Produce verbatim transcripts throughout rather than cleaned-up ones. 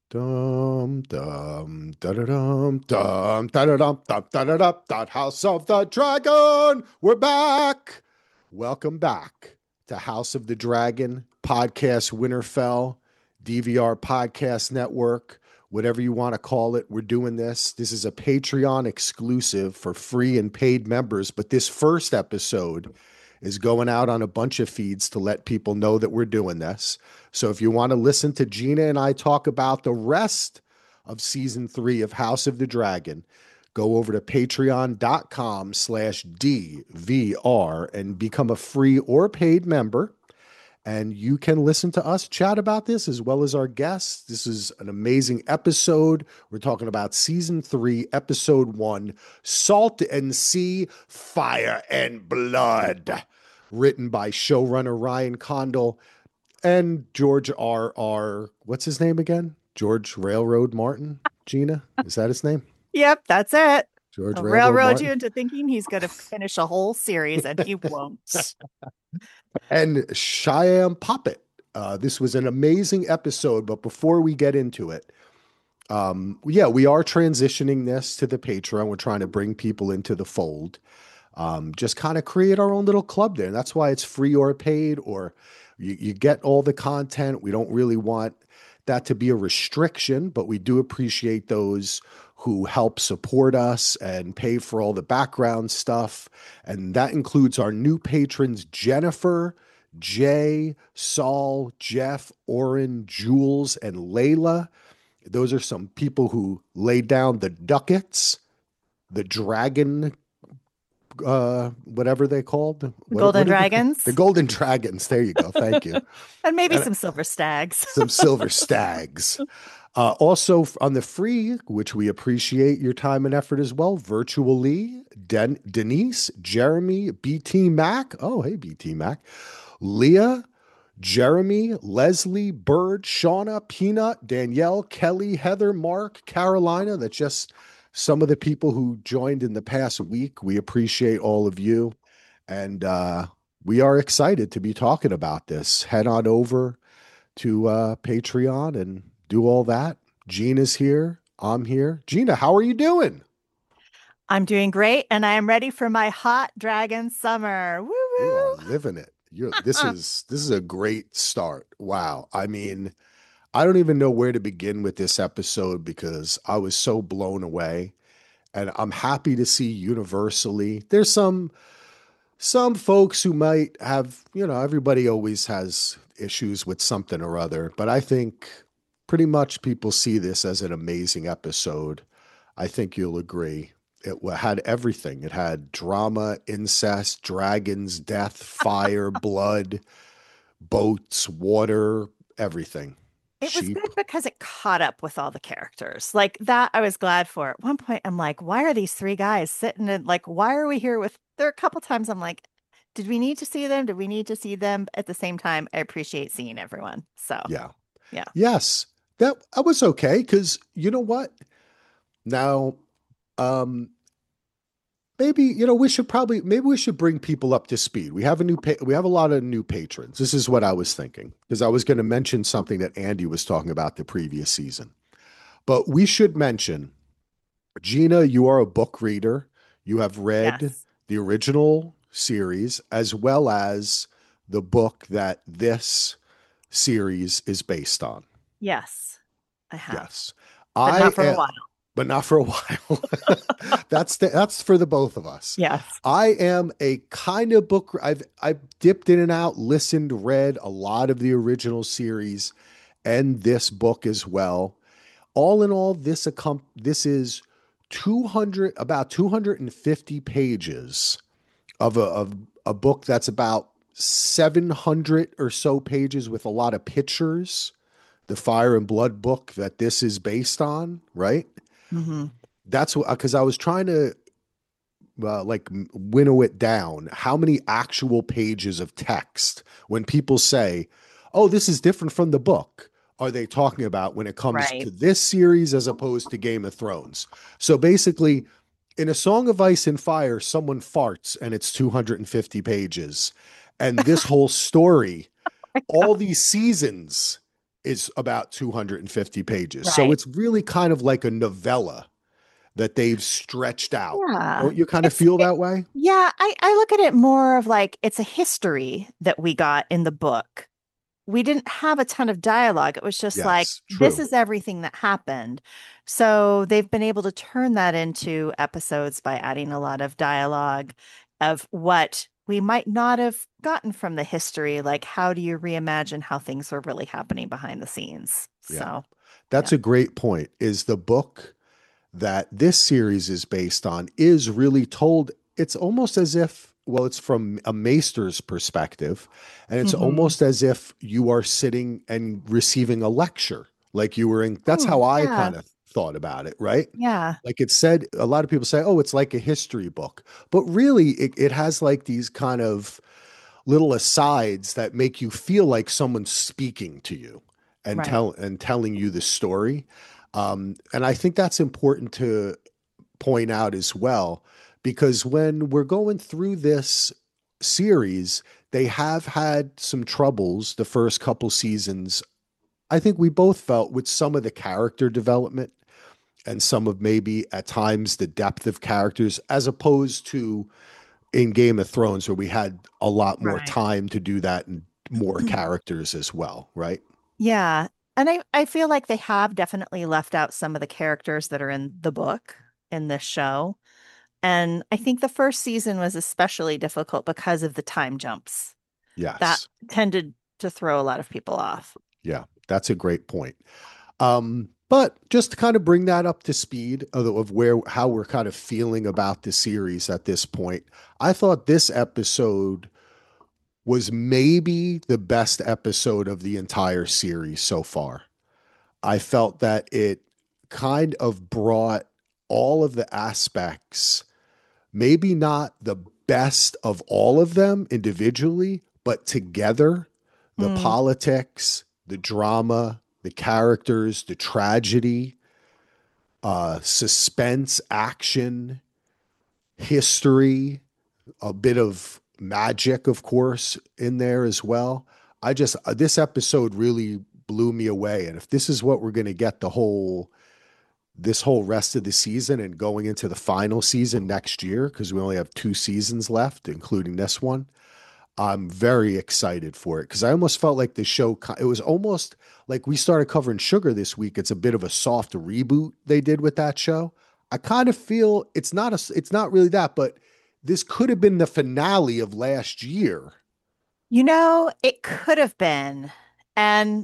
Dum dum da da dum dum da da dum dum da da dum dum. House of the Dragon. We're back. Welcome back to House of the Dragon Podcast Winterfell D V R Podcast Network. Whatever you want to call it, we're doing this. This is a Patreon exclusive for free and paid members, but this first episode is going out on a bunch of feeds to let people know that we're doing this. So if you want to listen to Gina and I talk about the rest of season three of House of the Dragon, go over to patreon.com slash DVR and become a free or paid member. And you can listen to us chat about this as well as our guests. This is an amazing episode. We're talking about season three, episode one, Salt and Sea, Fire and Blood, written by showrunner Ryan Condal and George R. R. What's his name again? George Railroad Martin? Gina? Is that his name? Yep, that's it. George He'll Railroad railroad you Martin. into thinking he's going to finish a whole series, and he won't. And Cheyenne Poppet. Uh, this was an amazing episode, but before we get into it, um, yeah, we are transitioning this to the Patreon. We're trying to bring people into the fold. Um, just kind of create our own little club there. And that's why it's free or paid, or you, you get all the content. We don't really want that to be a restriction, but we do appreciate those who help support us and pay for all the background stuff. And that includes our new patrons, Jennifer, Jay, Saul, Jeff, Oren, Jules, and Layla. Those are some people who laid down the ducats, the dragon, uh, whatever they called. What, Golden what are the, Dragons, the golden dragons. There you go. Thank you. and maybe And some silver stags. some silver stags. Uh, also on the free, which we appreciate your time and effort as well, virtually, Den- Denise, Jeremy, B T Mac. Oh, hey, B T Mac. Leah, Jeremy, Leslie, Bird, Shauna, Peanut, Danielle, Kelly, Heather, Mark, Carolina. That's just some of the people who joined in the past week. We appreciate all of you. And uh, we are excited to be talking about this. Head on over to uh, Patreon and do all that. Gina's here. I'm here. Gina, how are you doing? I'm doing great, and I am ready for my hot dragon summer. Woo You are woo! living it. You're this is this is a great start. Wow. I mean, I don't even know where to begin with this episode because I was so blown away. And I'm happy to see universally. There's some some folks who might have, you know, everybody always has issues with something or other, but I think pretty much people see this as an amazing episode. I think you'll agree. It had everything. It had drama, incest, dragons, death, fire, blood, boats, water, everything. It was Sheep. good because it caught up with all the characters. Like that, I was glad for. At one point, I'm like, why are these three guys sitting in, like, why are we here with, there are a couple times I'm like, did we need to see them? Did we need to see them? At the same time, I appreciate seeing everyone. So, Yeah. yeah. Yes. That that was okay because you know what? Now, um, maybe you know we should probably maybe we should bring people up to speed. We have a new pa- we have a lot of new patrons. This is what I was thinking because I was going to mention something that Andy was talking about the previous season. But we should mention Gina, you are a book reader. You have read Yes. the original series as well as the book that this series is based on. Yes, I have, Yes. but I not for a am, while. but not for a while. that's the, that's for the both of us. Yes. I am a kind of book. I've I've dipped in and out, listened, read a lot of the original series, and this book as well. All in all, this accom- this is two hundred about two hundred fifty pages of a of a book that's about seven hundred or so pages with a lot of pictures. The Fire and Blood book that this is based on, right? Hmm. That's what because I was trying to uh, like winnow it down. How many actual pages of text when people say, "Oh, this is different from the book"? Are they talking about when it comes Right. to this series as opposed to Game of Thrones? So basically, in A Song of Ice and Fire, someone farts and it's two hundred fifty pages. And this whole story, all these seasons, is about two hundred fifty pages. So Right. it's really kind of like a novella that they've stretched out. Yeah. Don't you kind of It's feel it, that way? yeah, I, I look at it more of like it's a history that we got in the book. We didn't have a ton of dialogue. It was just like, Yes, this true. is everything that happened. So they've been able to turn that into episodes by adding a lot of dialogue of what we might not have gotten from the history. Like, how do you reimagine how things were really happening behind the scenes? Yeah. So, That's yeah. a great point. Is the book that this series is based on is really told, it's almost as if, well, it's from a maester's perspective, and it's Hmm. almost as if you are sitting and receiving a lecture, like you were in. That's Oh, how I yeah. kind of thought about it, right? Yeah. Like it said, a lot of people say, oh, it's like a history book, but really it, it has like these kind of little asides that make you feel like someone's speaking to you and Right. tell and telling you the story. Um, and I think that's important to point out as well, because when we're going through this series, they have had some troubles the first couple seasons. I think we both felt with some of the character development and some of maybe at times the depth of characters, as opposed to in Game of Thrones, where we had a lot more Right. time to do that and more characters as well, right? Yeah. And I, I feel like they have definitely left out some of the characters that are in the book in this show. And I think the first season was especially difficult because of the time jumps that Yes. tended to throw a lot of people off. Yeah, that's a great point. Um, but just to kind of bring that up to speed of, of where how we're kind of feeling about the series at this point, I thought this episode was maybe the best episode of the entire series so far. I felt that it kind of brought all of the aspects, maybe not the best of all of them individually, but together, the Mm, politics, the drama, the characters, the tragedy, uh, suspense, action, history, a bit of magic, of course, in there as well. I just, uh, this episode really blew me away. And if this is what we're going to get the whole, this whole rest of the season and going into the final season next year, because we only have two seasons left, including this one, I'm very excited for it because I almost felt like the show, it was almost like we started covering Sugar this week. It's a bit of a soft reboot they did with that show. I kind of feel it's not a, it's not really that, but this could have been the finale of last year. you know, it could have been. And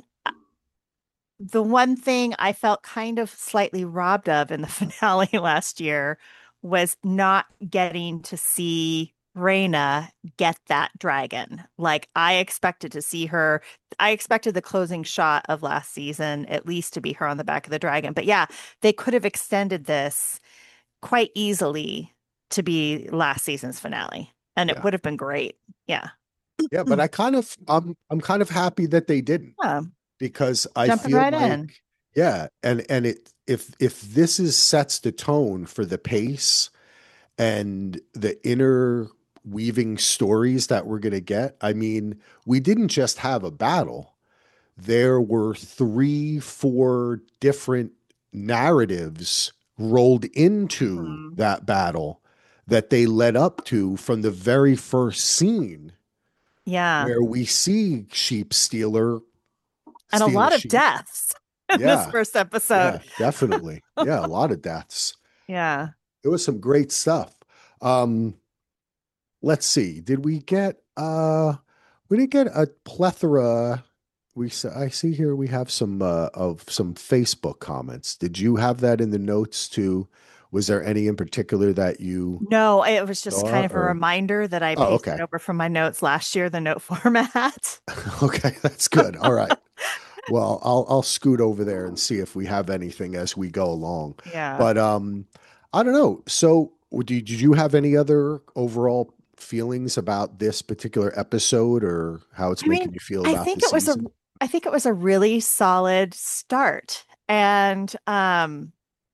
the one thing I felt kind of slightly robbed of in the finale last year was not getting to see Reyna get that dragon. Like I expected to see her. I expected the closing shot of last season at least to be her on the back of the dragon. But yeah, they could have extended this quite easily to be last season's finale, and it Yeah. would have been great. Yeah. Yeah, but I kind of I'm I'm kind of happy that they didn't, Yeah. because I Jumping feel right like, in. yeah, and and it if if this is sets the tone for the pace and the inner weaving stories that we're going to get. I mean, we didn't just have a battle. There were three, four different narratives rolled into Mhm. that battle that they led up to from the very first scene, Yeah. where we see Sheep Stealer And a steal a lot of sheep. deaths in this Yeah, first episode. yeah, definitely. Yeah, a lot of deaths. Yeah. It was some great stuff. Um, let's see. Did we get uh we didn't get a plethora. We s- I see here we have some uh of some Facebook comments. Did you have that in the notes too? Was there any in particular that you No, it was just saw kind of a or reminder that I oh, pasted okay. over from my notes last year, the note format. Okay, that's good. All right. Well, I'll I'll scoot over there and see if we have anything as we go along. Yeah. But um I don't know. So did, did you have any other overall feelings about this particular episode or how it's I mean, making you feel I about the think it was a season? I think it was a really solid start. And um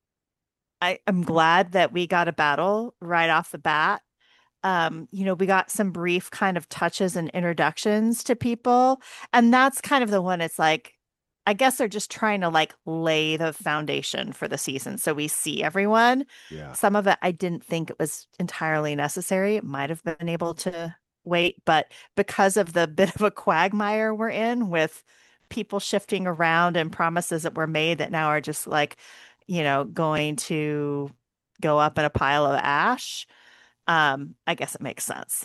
I am glad that we got a battle right off the bat. Um, you know, we got some brief kind of touches and introductions to people. And that's kind of the one it's like, I guess they're just trying to like lay the foundation for the season. So we see everyone. Yeah. Some of it I didn't think it was entirely necessary. It might have been able to wait, but because of the bit of a quagmire we're in with people shifting around and promises that were made that now are just like, you know, going to go up in a pile of ash, um, I guess it makes sense.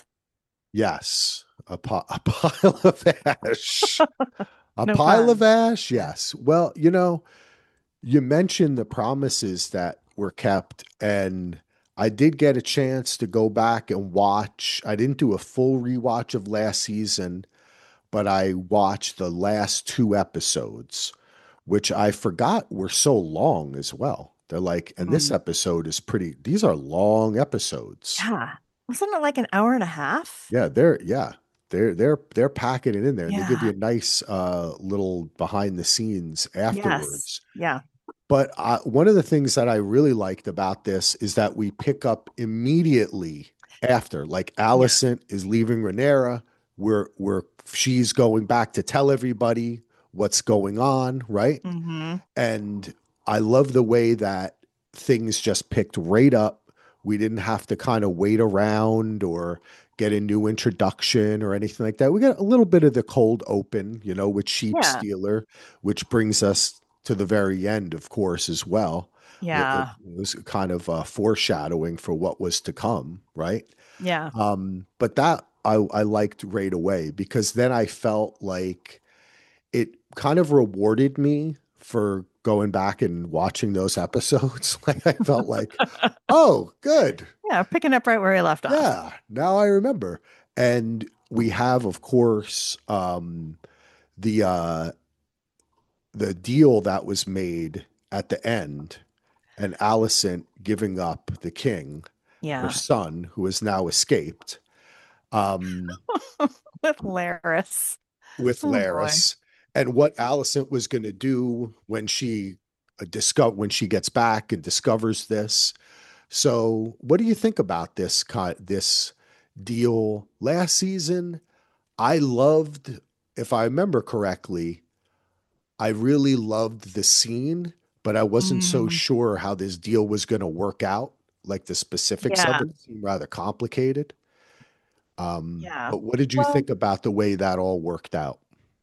Yes. A, pi- a pile of ash. A No pile of pun. ash. Yes. Well, you know, you mentioned the promises that were kept, and I did get a chance to go back and watch. I didn't do a full rewatch of last season, but I watched the last two episodes, which I forgot were so long as well. They're like, and this Mm. episode is pretty, these are long episodes. Yeah. Wasn't it like an hour and a half? Yeah, they're yeah. They're they're they're packing it in there, and they give you Yeah. a nice uh little behind the scenes Yes. afterwards. Yeah. But uh, one of the things that I really liked about this is that we pick up immediately after, like Yeah. Alicent is leaving Rhaenyra, we're we're she's going back to tell everybody what's going on, right? Hmm. And I love the way that things just picked right up. We didn't have to kind of wait around or get a new introduction or anything like that. We got a little bit of the cold open, you know, with Sheep Yeah. Stealer, which brings us to the very end, of course, as well. What it Yeah. was kind of uh, foreshadowing for what was to come, right? Yeah. Um, but that I, I liked right away because then I felt like it kind of rewarded me for going back and watching those episodes. Like I felt like, oh, good. Yeah. Picking up right where he left off. Yeah, now I remember. And we have, of course, um, the uh, the deal that was made at the end, and Alicent giving up the king, her Yeah. son, who has now escaped, um, With Laris. with Oh boy. Laris, and what Alicent was going to do when she uh, discover when she gets back and discovers this. So, what do you think about this kind this deal last season? I loved, if I remember correctly, I really loved the scene, but I wasn't so Mm, sure how this deal was going to work out. Like the specifics of yeah. it seemed rather complicated. Um, Yeah. but what did you Well, think about the way that all worked out?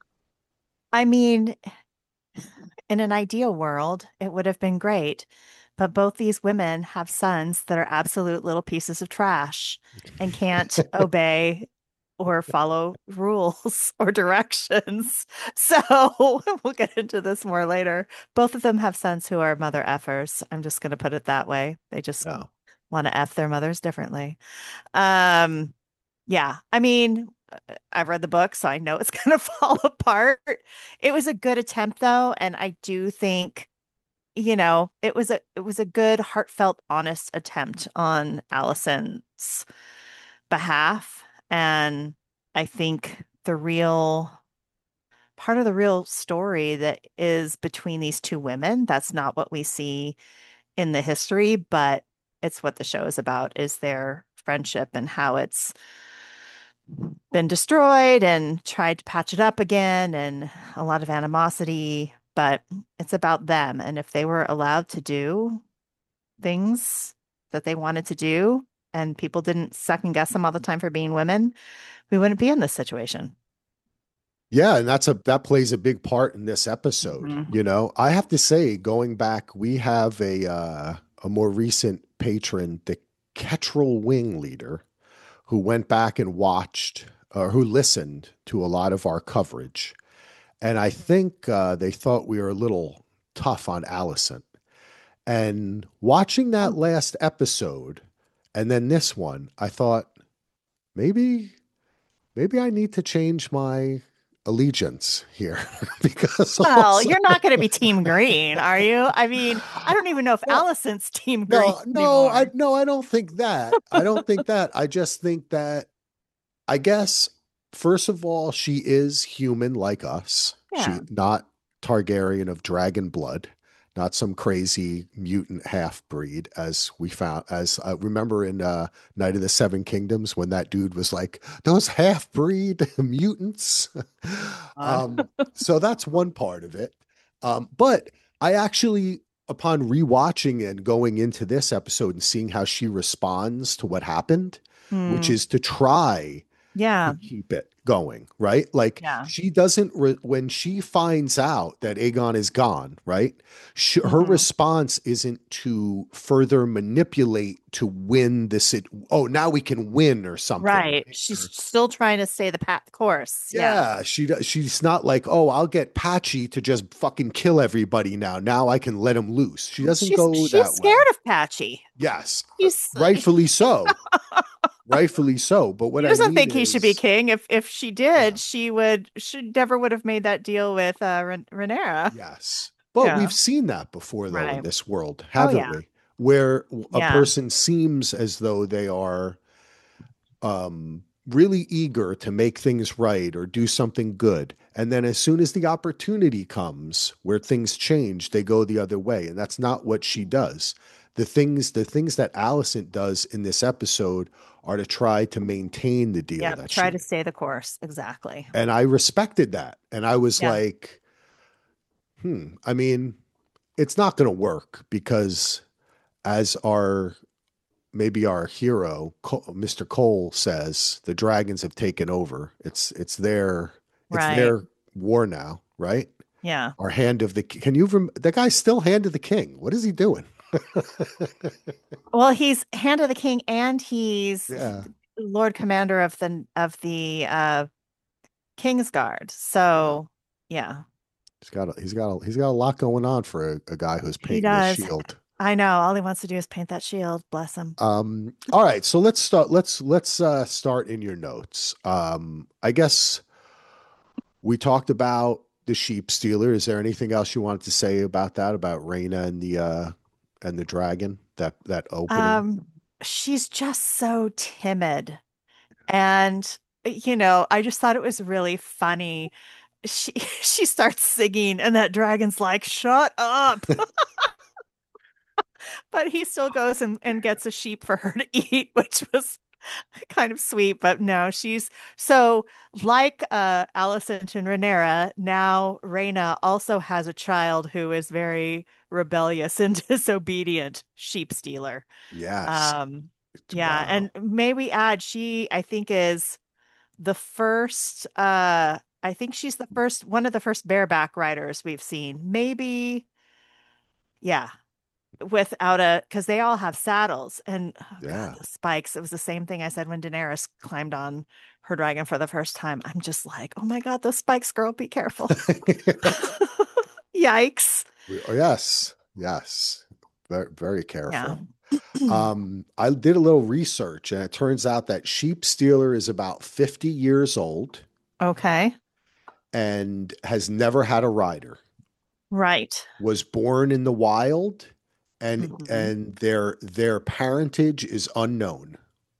I mean, in an ideal world, it would have been great. But both these women have sons that are absolute little pieces of trash and can't obey or follow rules or directions. So we'll get into this more later. Both of them have sons who are mother effers. I'm just going to put it that way. They just Yeah. want to F their mothers differently. Um, yeah, I mean, uh, I've read the book, so I know it's going to fall apart. It was a good attempt, though, and I do think, you know, it was a it was a good, heartfelt, honest attempt on Allison's behalf, and I think the real part of the real story that is between these two women, that's not what we see in the history, but it's what the show is about, is their friendship and how it's been destroyed and tried to patch it up again and a lot of animosity, but it's about them. And if they were allowed to do things that they wanted to do and people didn't second guess them all the time for being women, we wouldn't be in this situation. Yeah, and that's a that plays a big part in this episode. Mhm. You know, I have to say, going back, we have a uh, a more recent patron, the Ketrel Wing leader, who went back and watched or who listened to a lot of our coverage, and I think uh, they thought we were a little tough on Allison. And watching that last episode, and then this one, I thought maybe maybe I need to change my allegiance here because Well, also you're not going to be Team Green, are you? I mean, I don't even know if no Allison's Team Green no no I anymore. no I don't think that. I don't think that. I just think that I guess first of all she is human like us. She Yeah. not Targaryen of dragon blood, not some crazy mutant half breed as we found as I remember in uh Night of the Seven Kingdoms when that dude was like those half breed mutants. Uh, um so that's one part of it. Um, but I actually, upon rewatching and going into this episode and seeing how she responds to what happened, which Hmm. is to try to Yeah. keep it going, right? Like Yeah. she doesn't re- when she finds out that Aegon is gone, right? Sh her Hmm. response isn't to further manipulate to win this. It, oh, now we can win or something. Right. She's still trying to stay the path course. Yeah. Yeah, she does. She's not like, oh, I'll get Patchy to just fucking kill everybody now. Now I can let him loose. She doesn't She's go she's that way. scared of Patchy. Yes, uh, She's rightfully so. Rightfully so. But what She I doesn't mean think he should be is, king. If if she yeah. did, she would she never would have made that deal with uh Rhan- Rhaenyra. Yes. But Yeah. we've seen that before, though, in Right. this world, Oh haven't yeah. we? Where a Yeah. person seems as though they are um, really eager to make things right or do something good. And then as soon as the opportunity comes where things change, they go the other way. And that's not what she does. The things, the things that Allison does in this episode are to try to maintain the deal Yeah. that Try she to made. stay the course. Exactly. And I respected that. And I was Yeah. like, hmm, I mean, it's not going to work because as our maybe our hero Mister Cole says, the dragons have taken over. It's it's their it's Right. their war now, right? Yeah. Our hand of the can you rem- that guy's still hand of the king. What is he doing? Well, he's Hand of the King and he's Yeah, Lord Commander of the of the uh Kingsguard. yeah. So, yeah, He's got a, he's got a, he's got a lot going on for a, a guy who's he painting his does. shield. I know. All he wants to do is paint that shield. Bless him. Um, all right, so let's start. Let's let's uh, start in your notes. Um, I guess we talked about the sheep stealer. Is there anything else you wanted to say about that? About Reina and the uh, and the dragon? That that opening. Um, she's just so timid. And you know, I just thought it was really funny. She she starts singing and that dragon's like, "Shut up." But he still goes and, and gets a sheep for her to eat, which was kind of sweet. But no, she's so like uh Alicent and Rhaenyra, now Rhaena also has a child who is very rebellious and disobedient sheep stealer. Yes. Um, yeah, Wow. and may we add, she I think is the first uh I think she's the first one of the first bareback riders we've seen. Maybe, yeah, without a because they all have saddles and oh god, Yeah. the spikes. It was the same thing I said when Daenerys climbed on her dragon for the first time. I'm just like, oh my god, those spikes, girl, be careful. Yikes. We- oh, yes. Yes. Very, very Yeah. careful. Um, I did a little research and it turns out that sheep stealer is about fifty years old Okay. and has never had a rider. Right. Was born in the wild and Mhm. and their their parentage is unknown.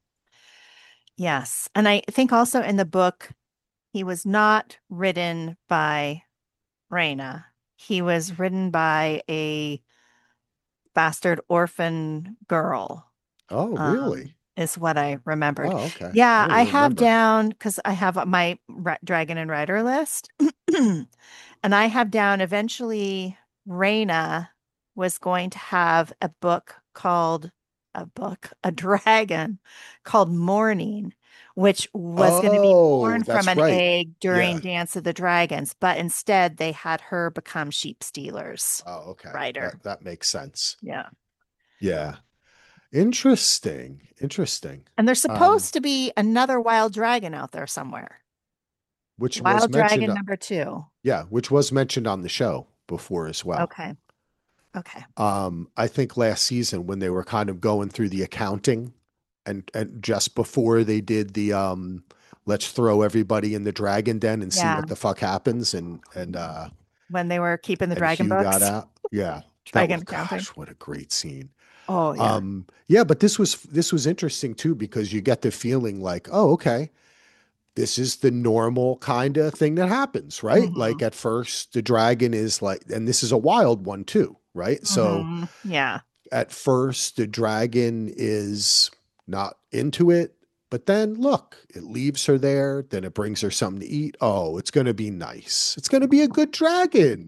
Yes. And I think also in the book, he was not ridden by Rhaena. He was ridden by a bastard orphan girl, Oh, um, really? is what I remembered. Oh, okay. I Yeah, don't I even have remember. down because I have my ra- Dragon and Rider list, and I have down eventually Rhaena was going to have a book called a book, a dragon called Morning, which was going to be Oh, born from that's an right. egg during Yeah. Dance of the Dragons, but instead they had her become Sheep Stealers Oh, okay. rider. That that makes sense. Yeah. Yeah. Interesting. Interesting. And there's Um, supposed to be another wild dragon out there somewhere. which was Wild mentioned, dragon uh, number two. yeah, which was mentioned on the show before as well. Okay. Okay. Um, I think last season when they were kind of going through the accounting and and just before they did the um let's throw everybody in the dragon den and see Yeah. what the fuck happens and and uh When they were keeping the and dragon Hugh got books, out. Yeah. That dragon was accounting. gosh, what a great scene. Oh, yeah. Um yeah, but this was this was interesting too because you get the feeling like, oh, okay, this is the normal kind of thing that happens, right? Like Hmm. at first the dragon is like and this is a wild one too, right? So Hmm. Yeah. at first the dragon is not into it, but then look, it leaves her there, then it brings her something to eat. Oh, it's going to be nice. It's going to be a good dragon.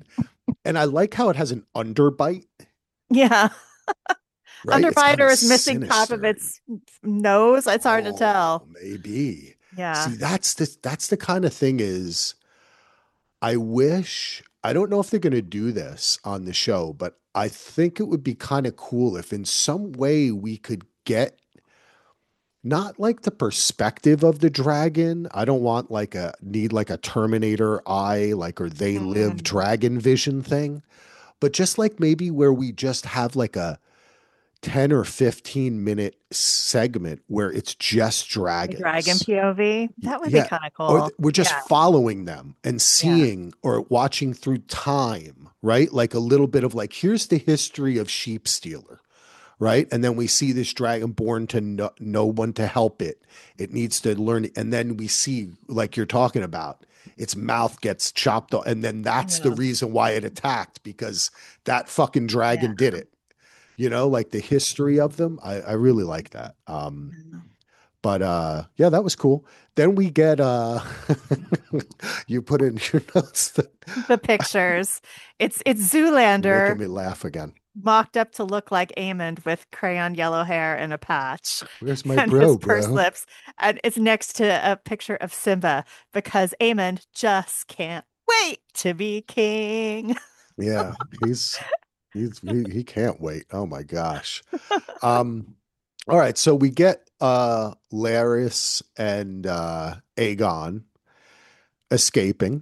And I like how it has an underbite, Yeah. right? It's kind Underbiter of is missing top of sinister. And its nose. It's hard to oh, tell. maybe. Yeah. See, that's the that's the kind of thing is I wish I don't know if they're going to do this on the show, but I think it would be kind of cool if in some way we could get not like the perspective of the dragon. I don't want like a need like a Terminator eye, like or they live Mm. dragon vision thing, but just like maybe where we just have like a ten or fifteen minute segment where it's just A dragon dragons. P O V. That would be Yeah. kind of Or cool. we're just Yeah. following them and Yeah. seeing or watching through time, right? Like a little bit of like, here's the history of Sheep Stealer, right? And then we see this dragon born to no, no one to help it. It needs to learn. And then we see, like you're talking about, its mouth gets chopped off. And then that's the Yeah. reason why it attacked because that fucking Yeah. dragon did it. You know, like the history of them. I, I really like that. Um, but uh yeah, that was cool. Then we get uh you put in your notes that The pictures. It's it's you're making Zoolander me laugh again. mocked up to look like Aemond with crayon yellow hair and a patch Where's my and his bro, pursed bro? lips. And it's next to a picture of Simba because Aemond just can't wait to be king. Yeah, he's he's he, he can't wait. Oh my gosh. Um all right, so we get uh Laris and uh Aegon escaping.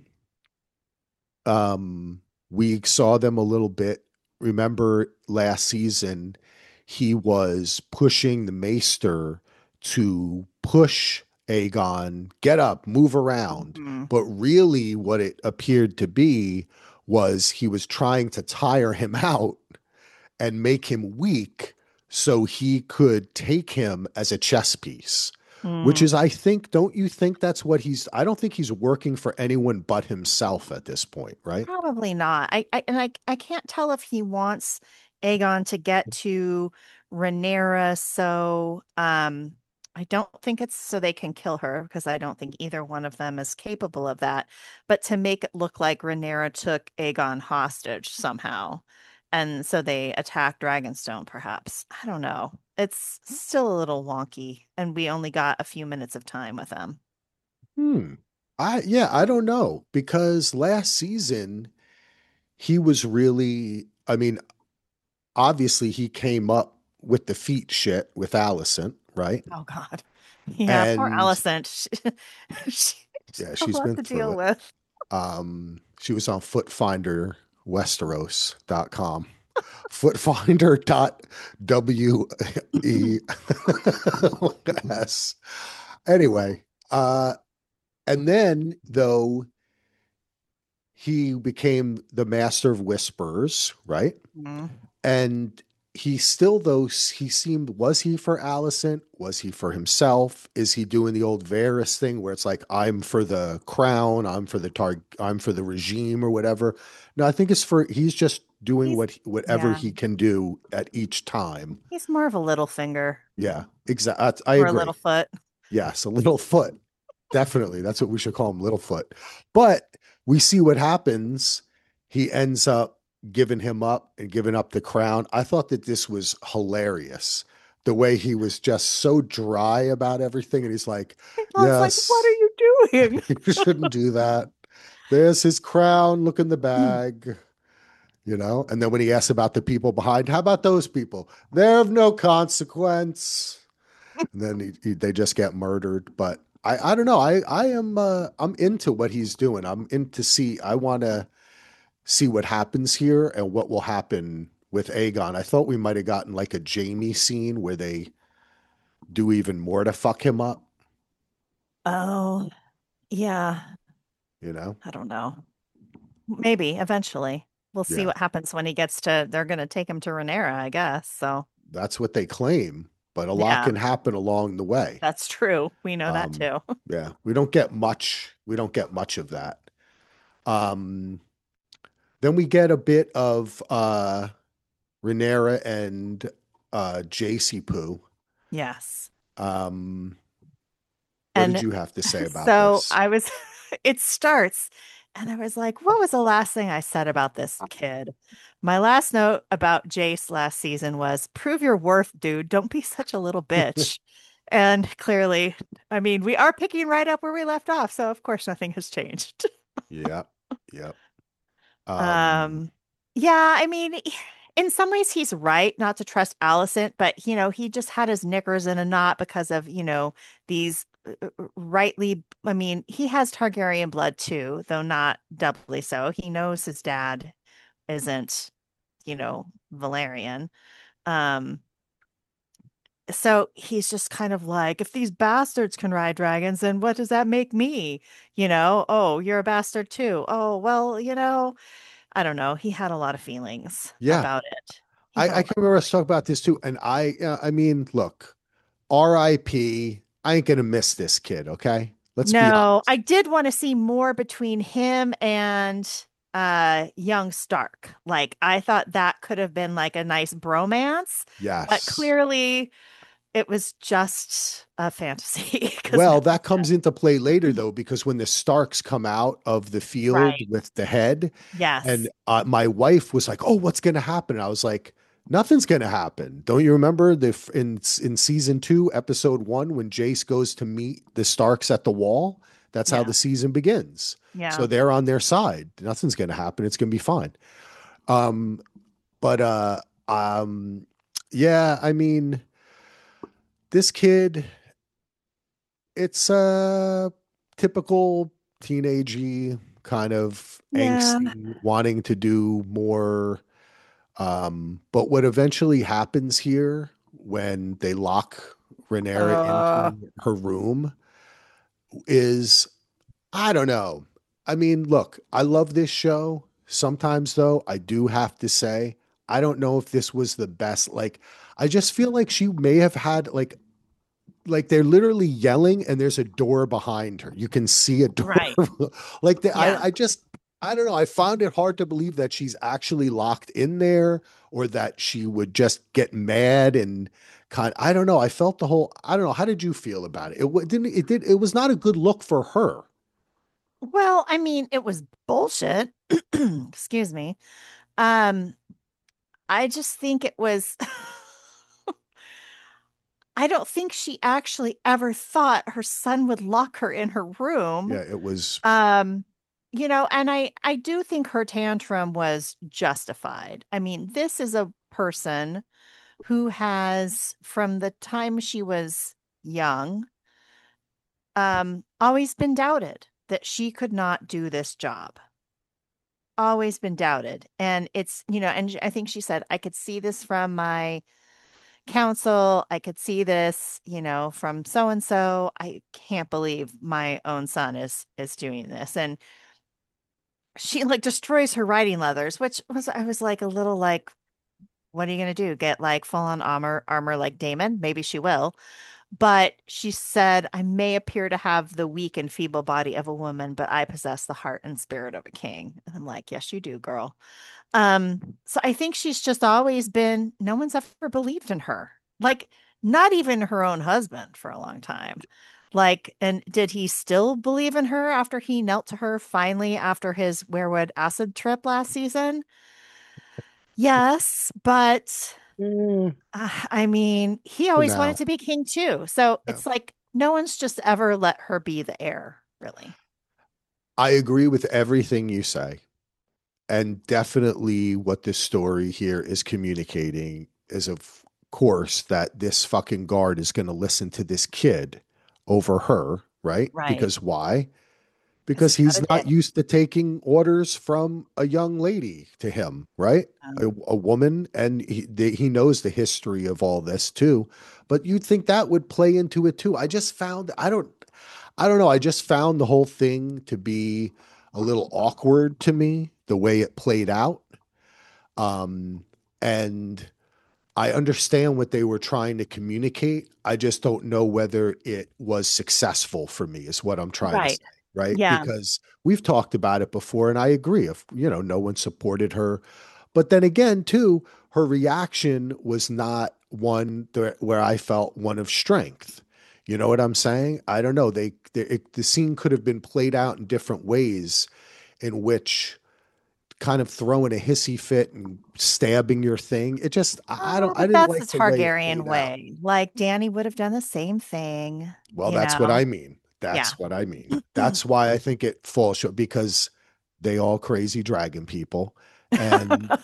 Um, we saw them a little bit. Remember last season, he was pushing the Maester to push Aegon, get up, move around. Mhm. But really, what it appeared to be was he was trying to tire him out and make him weak so he could take him as a chess piece. Which Mm, is, I think, don't you think that's what he's, I don't think he's working for anyone but himself at this point, right? probably not. I, I and I I can't tell if he wants Aegon to get to Rhaenyra, so um I don't think it's so they can kill her because I don't think either one of them is capable of that, but to make it look like Rhaenyra took Aegon hostage somehow. And so they attack Dragonstone, perhaps. I don't know. It's still a little wonky, and we only got a few minutes of time with them. Hmm. I, yeah, I don't know because last season he was really, I mean, obviously he came up with the feet shit with Allison, right? Oh God. Yeah, poor And Alicent. She, she, she's yeah, a she's lot been to through deal it. with. Um, she was on foot finder westeros dot com. footfinder dot w e s. Anyway, uh, and then though he became the master of whispers, right? Mm. And he still though he seemed was he for Allison? Was he for himself? Is he doing the old Varys thing where it's like I'm for the crown, I'm for the tar I'm for the regime or whatever? No, I think it's for he's just doing He's what whatever yeah, he can do at each time. he's more of a little finger Yeah, exactly. I or a little agree. foot. Yes, a little foot. Definitely. That's what we should call him, Littlefoot. But we see what happens. He ends up giving him up and giving up the crown. I thought that this was hilarious. The way he was just so dry about everything. And he's like, Elon's like, what are yes, you doing? you shouldn't do that. There's his crown. Look in the bag, you know? And then when he asks about the people behind, how about those people? They're of no consequence. And then he, he, they just get murdered. But I, I don't know. I, I am uh, I'm into what he's doing. I'm into see. I want to see what happens here and what will happen with Aegon. I thought we might have gotten like a Jamie scene where they do even more to fuck him up. Oh, yeah. You know? I don't know. Maybe eventually. We'll see Yeah, what happens when he gets to, they're going to take him to Rhaenyra, I guess. So, that's what they claim. But a lot yeah, can happen along the way. that's true. We know that Um, too. yeah, we don't get much. We don't get much of that. Um, then we get a bit of uh Rhaenyra and uh J C Poo. Yes. Um, what did And you have to say about so this? I was, it starts. And I was like, what was the last thing I said about this kid? My last note about Jace last season was prove your worth, dude. Don't be such a little bitch. And clearly, I mean, we are picking right up where we left off. So, of course, nothing has changed. Yep. Yep. Um, Um, yeah, I mean, in some ways he's right not to trust Allison, but you know, he just had his knickers in a knot because of, you know, these uh, uh, rightly, I mean, he has Targaryen blood too, though not doubly so. He knows his dad isn't, you know, Valerian. Um, so he's just kind of like, if these bastards can ride dragons, then what does that make me? You know, oh, you're a bastard too. Oh, well, you know, I don't know. He had a lot of feelings yeah, about it. He I, had a I lot can of remember us feelings. talking about this too. And I, uh, I mean, look, R I P. I ain't gonna miss this kid. Okay, let's be No, honest. I did want to see more between him and uh young Stark. Like I thought that could have been like a nice bromance, but Yes. clearly it was just a fantasy because no. Well, that comes into play later though, because when the Starks come out of the field Right. with the head, and Yes. uh, my wife was like, "Oh, what's going to happen?" And I was like, "Nothing's going to happen." Don't you remember the in in season two, episode one, when Jace goes to meet the Starks at the wall? That's how Yeah. the season begins. So Yeah. they're on their side. Nothing's going to happen. It's going to be fine. Um, but uh, um, yeah, I mean, this kid, it's a typical teenagey kind of Yeah. angsty, wanting to do more. Um, but what eventually happens here when they lock Rhaenyra Uh, into her room is, I don't know. I mean, look, I love this show. Sometimes, though, I do have to say, I don't know if this was the best. Like, I just feel like she may have had like like they're literally yelling and there's a door behind her. You can see a door. right. like the, Yeah. I, I just, I don't know. I found it hard to believe that she's actually locked in there or that she would just get mad and kind. I don't know. I felt the whole. I don't know. How did you feel about it? It wa- didn't. It did. It was not a good look for her. Well, I mean, it was bullshit. Excuse me. Um, I just think it was I don't think she actually ever thought her son would lock her in her room. Yeah, it was. Um, you know, and I I do think her tantrum was justified. I mean, this is a person who has from the time she was young um always been doubted that she could not do this job. Always been doubted. And it's, you know, and I think she said I could see this from my counsel. I could see this, you know, from so and so. I can't believe my own son is is doing this. And she like destroys her riding leathers, which was I was like a little like, what are you gonna do? Get like full on armor armor like Damon? Maybe she will. But she said, I may appear to have the weak and feeble body of a woman, but I possess the heart and spirit of a king. And I'm like, yes, you do, girl. Um, so I think she's just always been, no one's ever believed in her. Like, not even her own husband for a long time. Like, and did he still believe in her after he knelt to her finally after his werewood acid trip last season? Yes, but Mm, uh, I mean, he for always wanted now. to be king too. So Yeah. it's like no one's just ever let her be the heir, really. I agree with everything you say. And definitely what this story here is communicating is, of course, that this fucking guard is going to listen to this kid over her, right? Right. Because why? Because Because he's got he's a not dick. used to taking orders from a young lady to him, right? Um, A, a woman, and he the, he knows the history of all this too. But you'd think that would play into it too. I just found I don't I don't know. I just found the whole thing to be a little awkward to me, the way it played out. Um, and I understand what they were trying to communicate. I just don't know whether it was successful for me, is what I'm trying to right. say, right? Yeah. Because we've talked about it before, and I agree. If, you know, no one supported her. But then again, too, her reaction was not one th- where I felt one of strength. You know what I'm saying? I don't know. They, they it, the scene could have been played out in different ways in which kind of throwing a hissy fit and stabbing your thing. It just, I I Oh, don't, I but didn't that's the like the way it Targaryen played out. way. Like Danny would have done the same thing, Well, you that's what I know. mean. Yeah. That's what I mean. That's why I think it falls short because they all crazy dragon people. And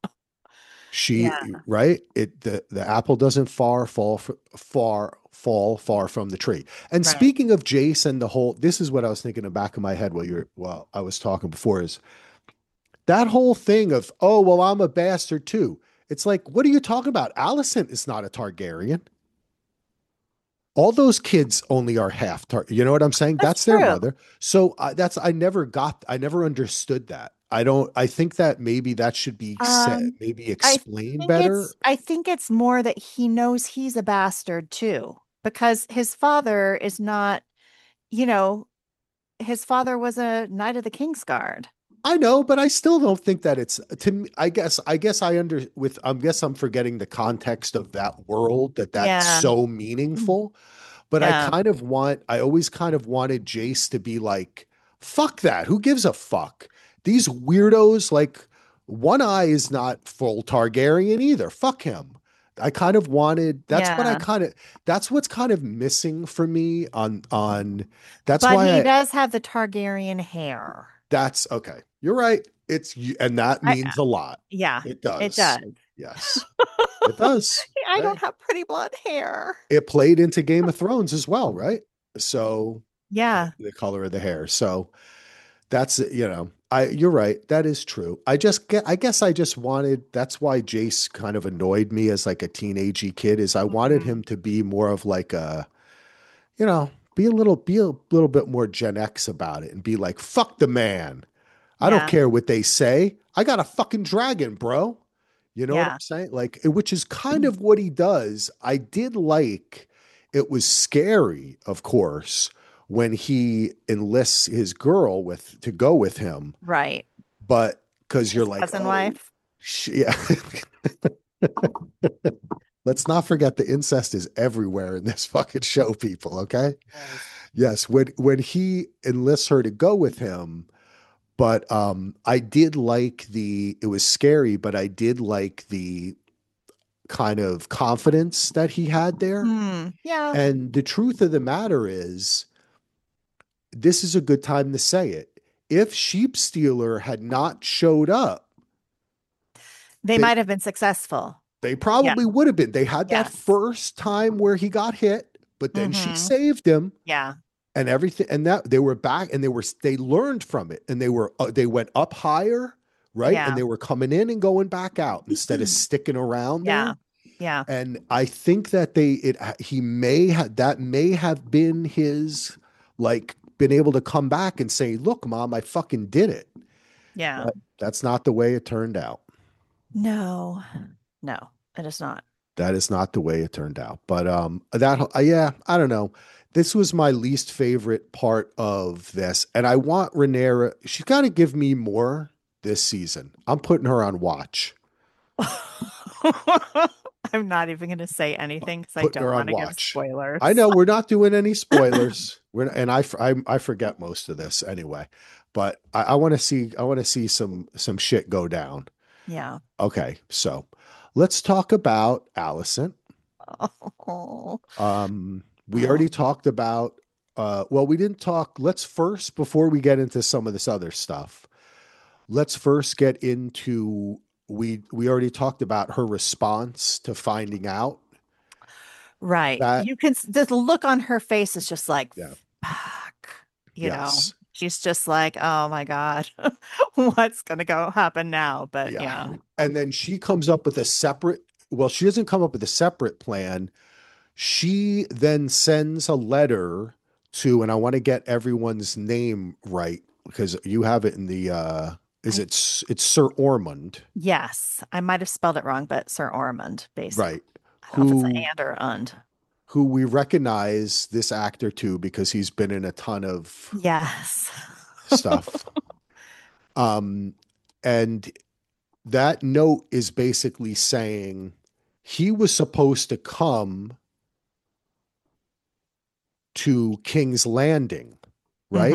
she, Yeah, right? It the the apple doesn't far fall f- far fall far from the tree. And right. speaking of Jace and the whole, this is what I was thinking in the back of my head while you're while I was talking before is that whole thing of, oh, well, I'm a bastard too. It's like, what are you talking about? Alicent is not a Targaryen. All those kids only are half tar- you know what I'm saying? That's That's their true. mother. So uh, that's I never got I never understood that. I don't I think that maybe that should be said, Um, maybe I explained think better. it's I think it's more that he knows he's a bastard too, because his father is not, you know, his father was a Knight of the King's Guard. I know, but I still don't think that it's to me. I guess I guess I under with I guess I'm forgetting the context of that world that that's Yeah. so meaningful. But I Yeah. kind of want I always kind of wanted Jace to be like, fuck that. Who gives a fuck? These weirdos like One Eye is not full Targaryen either. Fuck him. I kind of wanted that's what I Yeah. kind of that's what's kind of missing for me on on that's But why he I does have the Targaryen hair. that's okay. You're right. It's and that I means a lot. Yeah, It it does. does. Yes, it does. I don't Hey, have pretty blonde hair. it played into Game of Thrones as well, right? So Yeah. the color of the hair. So that's you know, I you're right. That is true. I just get I guess I just wanted that's why Jace kind of annoyed me as like a teenagey kid is I wanted Mhm. him to be more of like a, you know, be a little be a little bit more Gen X about it and be like, fuck the man. I don't Yeah. care what they say. I got a fucking dragon, bro. You know what I'm Yeah. saying? Like, which is kind of what he does. I did like it was scary, of course, when he enlists his girl with to go with him, Right. but because you're His like, cousin oh, wife. sh- yeah. Let's not forget the incest is everywhere in this fucking show, people. Okay. Yes. Yes. When when he enlists her to go with him, but um I did like the it was scary, but I did like the kind of confidence that he had there. Hmm. Yeah. And the truth of the matter is, this is a good time to say it. If Sheep Stealer had not showed up, They they might have been successful. they Yeah. probably would have been. They had that Yes. first time where he got hit, but then she Mm-hmm. saved him Yeah. and everything and that they were back and they were they learned from it and they were uh, they went up higher, right? And Yeah. they were coming in and going back out instead of sticking around Yeah. there. Yeah. And I think that they it he may have that may have been his like been able to come back and say, "Look, mom, I fucking did it." Yeah. But that's not the way it turned out. No. No, it is not. That is not the way it turned out. But um that uh, yeah, I don't know. This was my least favorite part of this. And I want Rhaenyra, she's got to give me more this season. I'm putting her on watch. I'm not even going to say anything because I Putting don't her on want to give watch. I spoilers. know we're not doing any spoilers. We're and I, I I forget most of this anyway. But I, I want to see I want to see some some shit go down. Yeah. Okay, so let's talk about Allison. Oh. Um, we Oh. already talked about, uh, well, we didn't talk. Let's first, before we get into some of this other stuff, let's first get into we we already talked about her response to finding out Right. that, You can, s- the look on her face is just like, yeah, fuck, you know, yes, she's just like, oh my God, what's going to go happen now? But yeah. yeah. And then she comes up with a separate, well, she doesn't come up with a separate plan. She then sends a letter to, and I want to get everyone's name right because you have it in the, uh, is I, it, S- it's Sir Ormond, yes, I might have spelled it wrong, but Sir Ormond, basically. right? I don't know if it's an Who, and or und. who we recognize this actor too because he's been in a ton of Yes. stuff. Um, and that note is basically saying he was supposed to come to King's Landing, right? Hmm.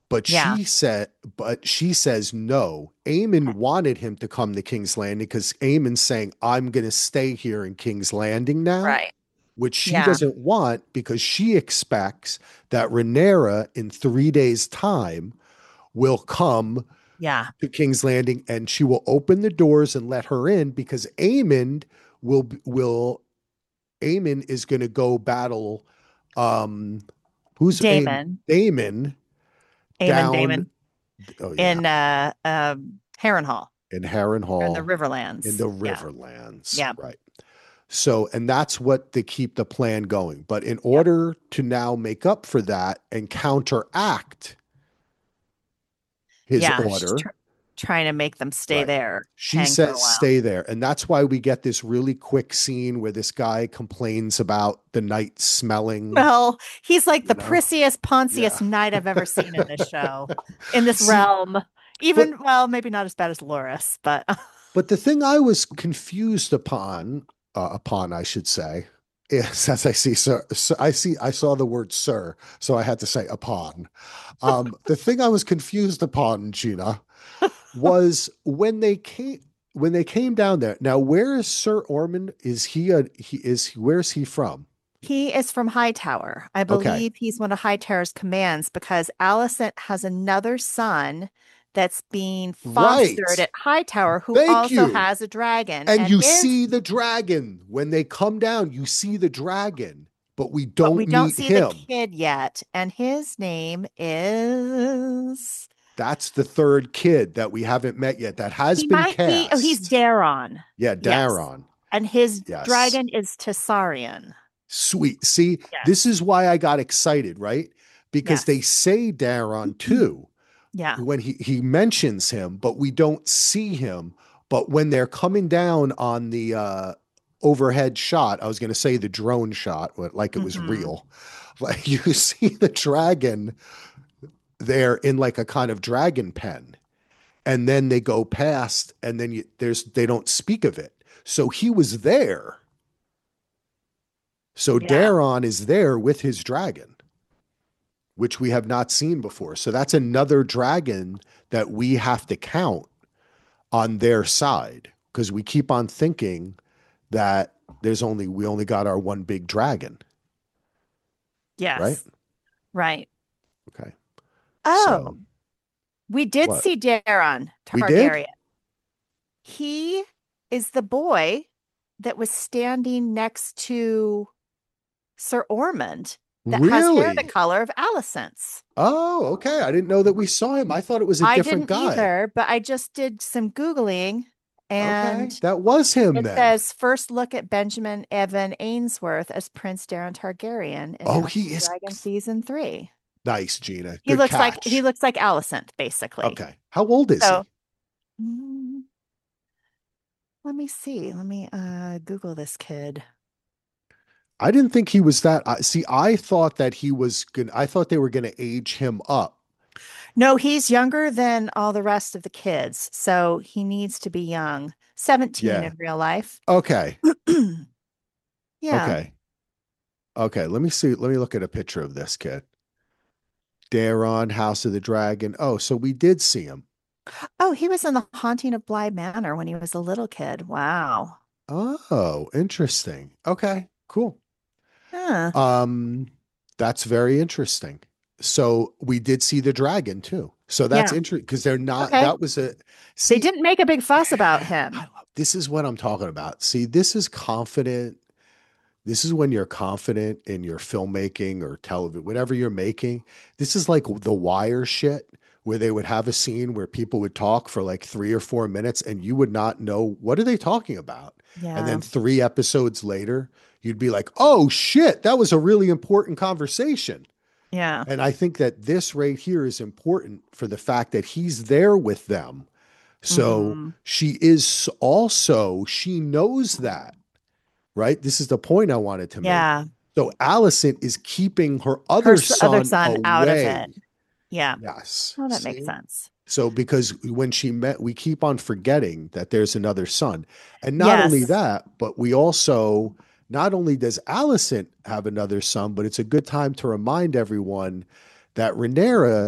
But Yeah. she said, but she says no. Aemon wanted him to come to King's Landing because Aemon's saying, I'm going to stay here in King's Landing now, Right. which she Yeah. doesn't want because she expects that Rhaenyra in three days' time will come Yeah. to King's Landing and she will open the doors and let her in because Aemon will will Aemon is going to go battle um who's Aemon Damon. Damon Aemon down Damon oh yeah in uh um Harrenhal in or in the Harrenhal in Riverlands. the Yeah. Riverlands, Yeah. right? So, and that's what they keep the plan going. But in Yeah. order to now make up for that and counteract his Yeah. She's order, tr- trying to make them stay right? there, She hang for a says while. stay there. And that's why we get this really quick scene where this guy complains about the night smelling, Well, he's like you the know? prissiest, Yeah. ponciest knight I've ever seen in this show, in this See, realm. but Even, well, maybe not as bad as Loris, but but the thing I was confused upon, uh, upon I should say, is as I see sir, sir, I see I saw the word sir, so I had to say upon. Um, the thing I was confused upon, Gina, was when they came when they came down there. Now, where is Sir Ormond? Is he a he is where's he from? he is from Hightower. I Okay. believe he's one of Hightower's commands because Alicent has another son that's being fostered Right. at Hightower who Thank also you. has a dragon. And And you his, see the dragon when they come down, you see the dragon, but we but we don't don't meet see the him. kid yet. And his name is, That's the third kid that we haven't met yet that has he been might be, oh, he's cast. Daron. Yeah, Yes. Daron. And his Yes. dragon is Tessarion. Sweet. See, this Yes. is why I got excited, right? Because they Yes. say Daron too Yeah. when he he mentions him, but we don't see him. But when they're coming down on the uh overhead shot, I was going to say the drone shot, like it was Hmm. real. Like you see the dragon there in like a kind of dragon pen, and then they go past, and then you, there's they don't speak of it. So he was there. So Yeah. Daron is there with his dragon, which we have not seen before. So that's another dragon that we have to count on their side because we keep on thinking that there's only we only got our one big dragon, right? Yes. Right. Okay. Oh, So we did what? see Daron We did? Targaryen. He is the boy that was standing next to Sir Ormond that has hair the Really? color of Alicent's. Oh, okay. I didn't know that we saw him. I thought it was a I different didn't guy. either, but I just did some Googling Okay. and That was him it then. says first look at Benjamin Evan Ainsworth as Prince Darren Targaryen in Oh, House he of is Dragon season three. nice, Gina. He Good looks like he catch. looks like Alicent, basically. Okay. How old is So he? mm, let me see. Let me uh Google this kid. I didn't think he was that. I see, I thought that he was good. I thought they were going to age him up. No, he's younger than all the rest of the kids, so he needs to be young. seventeen Yeah. in real life. Okay. Yeah. Okay. Okay. Let me see. Let me look at a picture of this kid. Daron, House of the Dragon. Oh, so we did see him. Oh, he was in The Haunting of Bly Manor when he was a little kid. Wow. Oh, interesting. Okay, cool. Huh. Um, that's very interesting. So we did see the dragon too. So that's Yeah. interesting because they're not, Okay. that was a, They see, didn't make a big fuss about I him. love, this is what I'm talking about. See, this is confident. This is when you're confident in your filmmaking or television, whatever you're making. This is like the Wire shit where they would have a scene where people would talk for like three or four minutes and you would not know what are they talking about. And Yeah. then three episodes later, you'd be like, oh shit, that was a really important conversation. Yeah. And I think that this right here is important for the fact that he's there with them. So Hmm. she is also, she knows that, right? This is the point I wanted to make. Yeah. So Allison is keeping her Her other s- other son son out of it. away. Yeah. Yes. Oh, that makes See? sense. So because when she met, we keep on forgetting that there's another son. And not only Yes. that, but we also, not only does Allison have another son, but it's a good time to remind everyone that Rhaenyra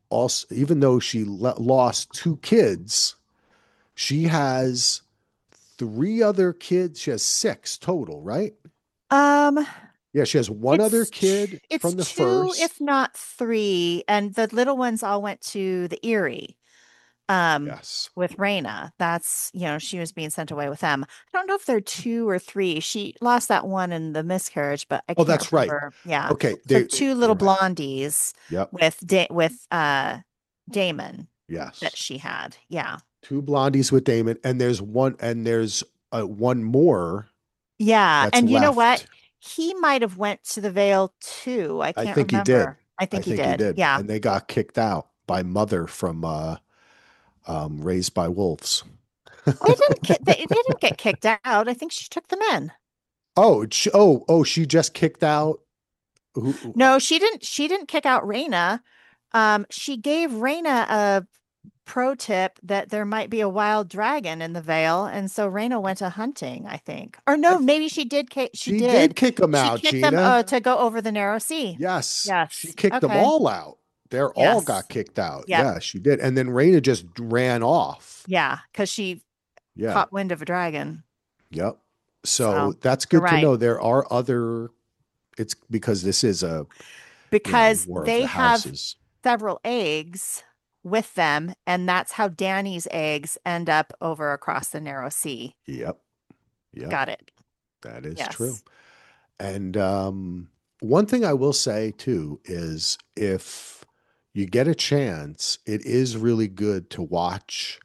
also, even though she le- lost two kids, she has three other kids. She has six total, right? Um, Yeah, she has one other it's t- kid it's from the two, first. if not three, and the little ones all went to the Erie. Um, Yes. with Raina. That's, you know, she was being sent away with them. I don't know if they're two or three. She lost that one in the miscarriage, but I Oh, can't that's right. remember. Yeah. Okay, So they, two little you're right. blondies Yep. with da with uh Damon that Yes. she had. Yeah. Two blondies with Damon, and there's one, and there's uh, one more Yeah. that's And you know what? left. He might have went to the Vale too. I I can't think he did. remember. I I think he think he did. did, Yeah. and they got kicked out by Mother from uh, um, Raised by Wolves. They didn't ki- they, they didn't get kicked out. I think she took them in. Oh, she, oh, oh! She just kicked out. Who? No, she didn't she didn't kick out Raina. Um, she gave Raina a pro tip that there might be a wild dragon in the Vale, and so Raina went a hunting, I think. Or I no, th- maybe she did. ki- She she did did. kick them She out, kicked them Gina. uh, to go over the narrow sea. Yes, she Yes. kicked them Okay. all out. They're all got Yes. kicked out. Yep. Yeah, she did. And then Raina just ran off. Yeah, because she Yeah. caught wind of a dragon. Yep. So So that's you're good to right. know. There are other, it's because this is a, you know, Because War of they the have Houses. several eggs with them, and that's how Danny's eggs end up over across the narrow sea. Yep. Yep. Got it. That is true. Yes. And um, one thing I will say too is if you get a chance, it is really good to watch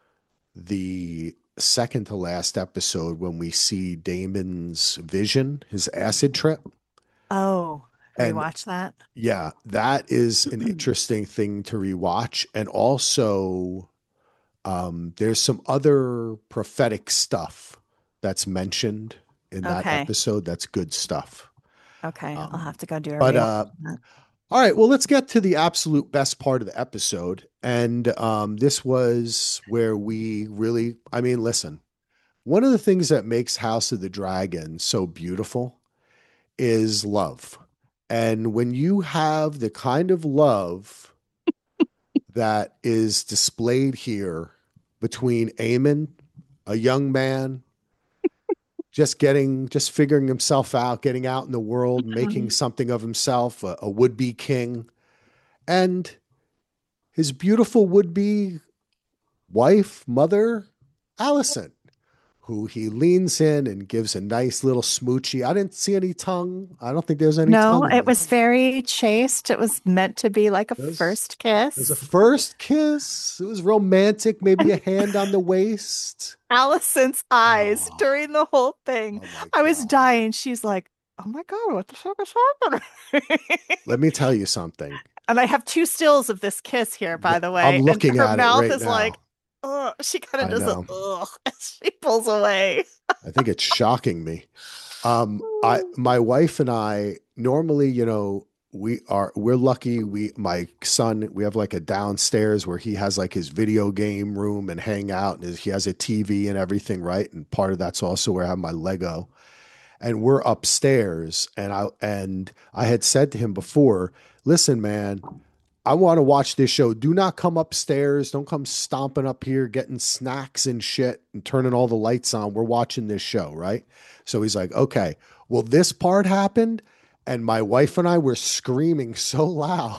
the second to last episode when we see Damon's vision, his acid trip. Oh, And rewatch that. yeah, that is an interesting thing to rewatch. And also, um, there's some other prophetic stuff that's mentioned in that Okay. episode. That's good stuff. Okay. I'll Um, have to go do a but rewatch uh, of that. all right, well, let's get to the absolute best part of the episode. And um, this was where we really, I mean, listen, one of the things that makes House of the Dragon so beautiful is love. And when you have the kind of love that is displayed here between Aemon, a young man, just getting, just figuring himself out, getting out in the world, making Mhm. something of himself, a, a would-be king, and his beautiful would-be wife, mother, Allison, who he leans in and gives a nice little smoochie. I didn't see any tongue. I don't think there's any No, tongue in it was this. very chaste. It was meant to be like a It was, first it was a kiss. first kiss. It was romantic, maybe a hand on the waist. Allison's eyes Oh, during the whole thing. oh my I was God. dying. She's like, "Oh my God, what the fuck is happening?" Let me tell you something. And I have two stills of this kiss here, Yeah, by the I'm way. And looking her at it mouth right is like, now. oh, she kind of I does a know. ugh as she pulls away. I think it's shocking me. Um, I my wife and I normally, you know, we are we're lucky. We my son, we have like a downstairs where he has like his video game room and hang out, and his, he has a T V and everything, right? And part of that's also where I have my Lego. And we're upstairs, and I and I had said to him before, listen, man, I want to watch this show. Do not come upstairs. Don't come stomping up here, getting snacks and shit and turning all the lights on. We're watching this show, right? So he's like, okay, well, this part happened. And my wife and I were screaming so loud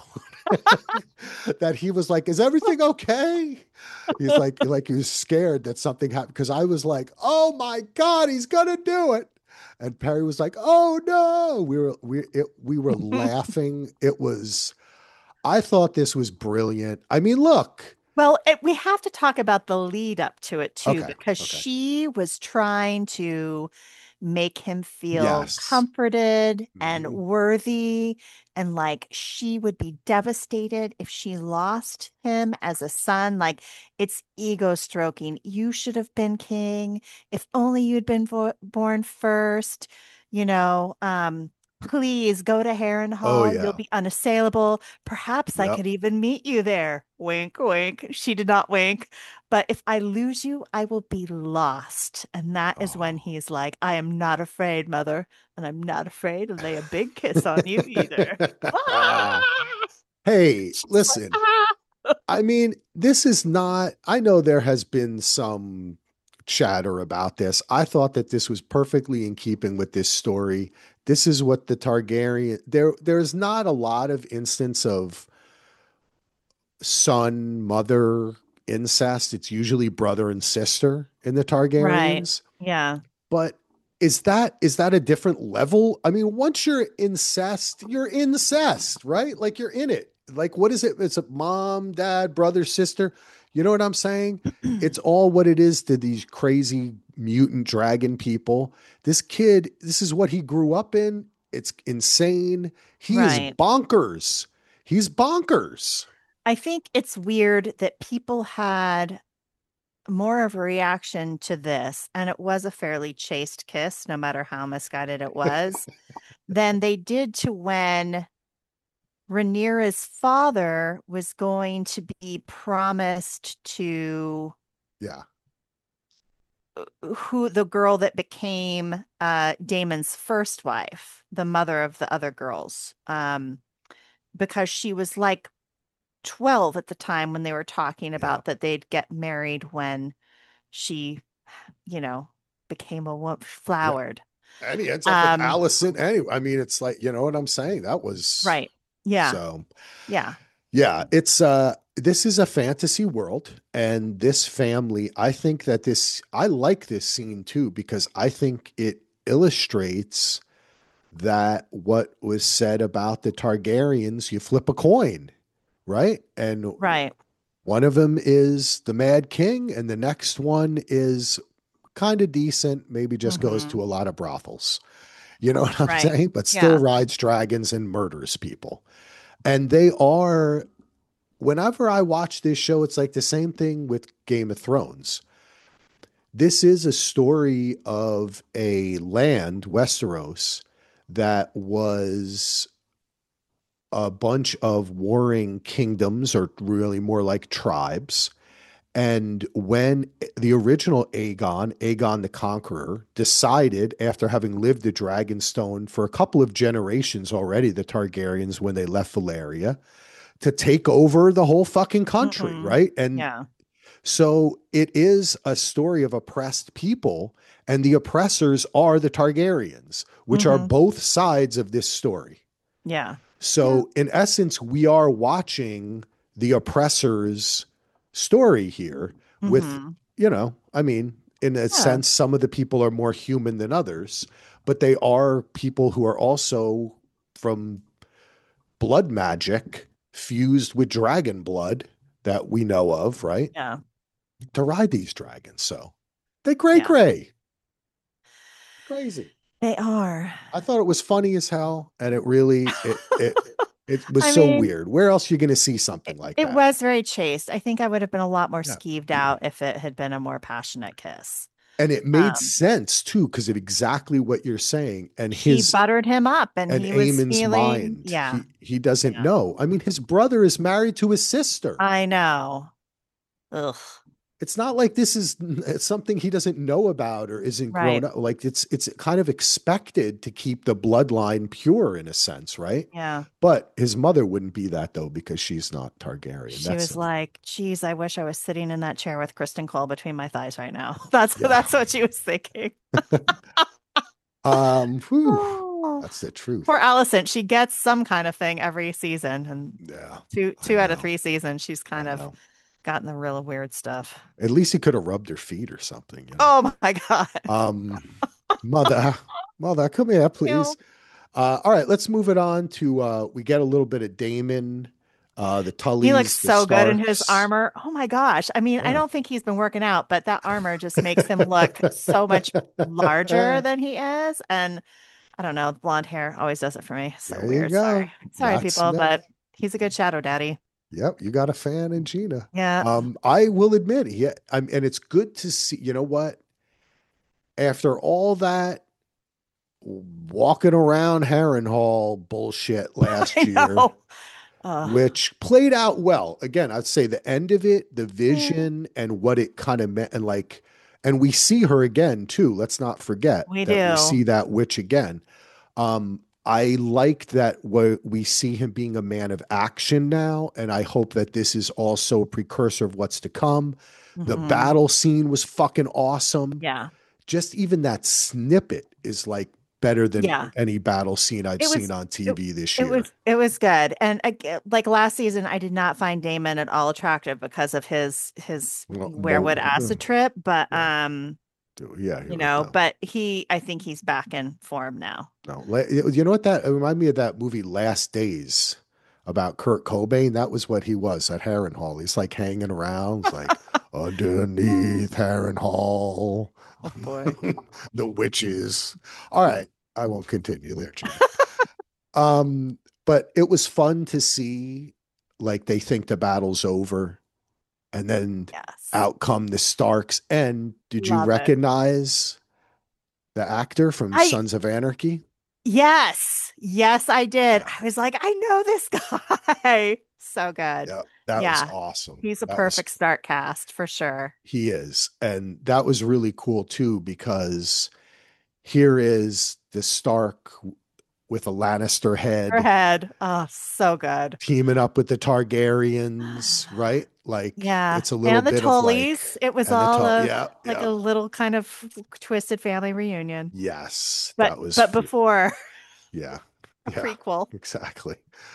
that he was like, is everything okay? He's like, like he was scared that something happened. Cause I was like, oh my God, he's gonna do it. And Perry was like, oh no. We were we it, we were laughing. It was I thought this was brilliant. I mean, look. Well, it, we have to talk about the lead up to it too, Okay. because Okay. she was trying to make him feel Yes. comforted and Mhm. worthy. And like she would be devastated if she lost him as a son. Like it's ego stroking. You should have been king. If only you'd been vo- born first, you know. Um, please go to Oh Harrenhal. You'll yeah. be unassailable. Perhaps I Yep. could even meet you there. Wink, wink. She did not wink. But if I lose you, I will be lost. And that is when Oh. he's like, I am not afraid, mother, and I'm not afraid to lay a big kiss on you either. Ah! Hey, She's like, listen. ah! I mean, this is not, I know there has been some chatter about this. I thought that this was perfectly in keeping with this story. This is what the Targaryen, there, there's not a lot of instance of son, mother incest. It's usually brother and sister in the Right. Targaryens. Yeah. But is that is that a different level? I mean, once you're incest, you're incest, right? Like you're in it. Like what is it? It's a mom, dad, brother, sister. You know what I'm saying? It's all what it is to these crazy mutant dragon people. This kid, this is what he grew up in. It's insane. He is Right. bonkers. He's bonkers. I think it's weird that people had more of a reaction to this, and it was a fairly chaste kiss, no matter how misguided it was, than they did to when Rhaenyra's father was going to be promised to Yeah. who the girl that became uh Damon's first wife, the mother of the other girls. Um, because she was like twelve at the time when they were talking Yeah. about that they'd get married when she, you know, became a woman, Yeah. flowered. And he ends up with Um, Allison anyway. I mean, it's like, you know what I'm saying? That was right. Yeah. so, Yeah. yeah, it's uh this is a fantasy world, and this family, I think that this I like this scene too because I think it illustrates that what was said about the Targaryens, you flip a coin, right? And Right. one of them is the Mad King, and the next one is kind of decent, maybe just goes Hmm. to a lot of brothels. You know what I'm Right. saying? But still Yeah. rides dragons and murders people. And they are, whenever I watch this show, it's like the same thing with Game of Thrones. This is a story of a land, Westeros, that was a bunch of warring kingdoms, or really more like tribes. And when the original Aegon, Aegon the Conqueror, decided, after having lived the Dragonstone for a couple of generations already, the Targaryens, when they left Valyria, to take over the whole fucking country, Hmm. right? And Yeah. so it is a story of oppressed people, and the oppressors are the Targaryens, which are Hmm. both sides of this story. Yeah. Yeah. So, in essence, we are watching the oppressor's story here with, Hmm. you know, I mean, in a Yeah. sense, some of the people are more human than others, but they are people who are also from blood magic fused with dragon blood that we know of, right? Yeah. To ride these dragons. So they gray Yeah. gray. Crazy. They are. I thought it was funny as hell, and it really it it it was I so mean, weird. Where else are you going to see it, something like it that? was very chaste. I think I would have been a lot more Yeah. skeeved out if it had been a more passionate kiss. And it made Um, sense too because of exactly what you're saying. And she his buttered him up and and he was Eamon's feeling, mind, yeah, he he doesn't yeah, know. I mean, his brother is married to his sister. I know. Ugh. It's not like this is it's something he doesn't know about or isn't grown Right. up. Like it's it's kind of expected to keep the bloodline pure in a sense, right? Yeah. But his mother wouldn't be that though because she's not Targaryen. She That's was a, like, geez, I wish I was sitting in that chair with Kristen Cole between my thighs right now. That's yeah. that's what she was thinking. um, whew, Oh. that's the truth. Poor Allison. She gets some kind of thing every season. And Yeah, two I two out of know. three seasons, she's I kind of know. gotten the real weird stuff. At least he could have rubbed her feet or something, you know. Oh my God. Um, mother, mother, come here, please. You Uh, all right, let's move it on to uh we get a little bit of Damon, uh, the He looks Tullys, the so good in his Starks. armor. Oh my gosh. I mean, I Yeah. don't think he's been working out, but that armor just makes him look so much larger than he is. And I don't know, blonde hair always does it for me. So There you weird. Sorry. go. Sorry, Matt people, Smith. but he's a good shadow daddy. Yep, you got a fan in Gina. Yeah. Um, I will admit, yeah, I'm, and it's good to see. You know what? After all that walking around Harrenhal bullshit last I year, know. Uh, which played out well. Again, I'd say the end of it, the yeah, vision and what it kind of meant, and like, and we see her again too. Let's not forget we that we do. see that witch again. Um, I like that we we see him being a man of action now, and I hope that this is also a precursor of what's to come. The Hmm. battle scene was fucking awesome. Yeah. Just even that snippet is like better than Yeah. any battle scene I've It seen was on it, T V this it year. was it was good. And I, g- like last season, I did not find Damon at all attractive because of his his Well, werewood well, acid trip. But yeah, um, yeah, you you're right know, though. but he I think he's back in form now. No, la- you know what that it reminded me of that movie Last Days about Kurt Cobain. That was what he was at Harrenhal. He's like hanging around, it's like underneath Harrenhal, Oh boy. the witches. All right, I won't continue there, Gina. Um, but it was fun to see, like they think the battle's over, and then Yes. out come the Starks. And did you Love it. recognize the actor from I Sons of Anarchy? Yes. Yes, I did. Yeah. I was like, I know this guy. So good. Yeah, that was Yeah. awesome. He's a That was perfect start cast for sure. he is. And that was really cool too, because here is the Stark with a Lannister Her head head. Oh, so good. teaming up with the Targaryens, right? Like Yeah. it's a little And the bit of like Tullys. It was and the all top, a yeah, like yeah. a little kind of twisted family reunion. Yes, But that was but f- before yeah. a Yeah, prequel. exactly.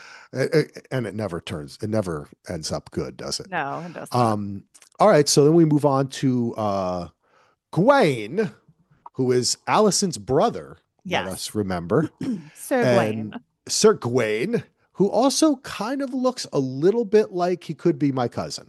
A- a- And it never turns it never ends up good, does it? No, it does not. Um all right, so then we move on to uh Gawain, who is Allison's brother, let us Yes. remember, Sir Gawain. and Sir Gawain, who also kind of looks a little bit like he could be my cousin.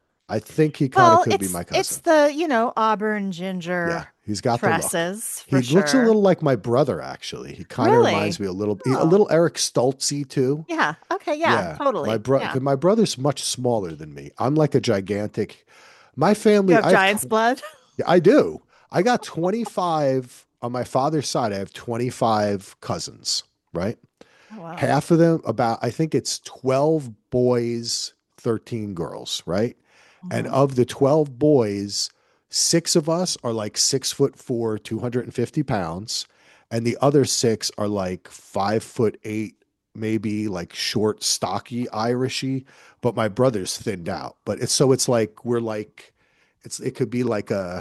I think he kind of Well, could be it's my it's cousin. the, you know, auburn Yeah, ginger he's got the look. tresses for He looks a sure. little like my brother, actually. He kind of reminds Really? me a little, a Oh, little Eric Stoltzy too. yeah. Okay, yeah, Yeah, my totally. bro, Yeah. because my brother's much smaller than me. I'm like a gigantic. My You family, have I have, giant's tw- blood? yeah, I do. I got twenty-five on my father's side. I have twenty-five cousins, right? Oh, wow. Half of them, about, I think it's twelve boys, thirteen girls, right? And Mhm. of the twelve boys, six of us are like six foot four, two hundred fifty pounds. And the other six are like five foot eight, maybe like short, stocky, Irishy. But my brother's thinned out. But it's so it's like we're like, it's it could be like a,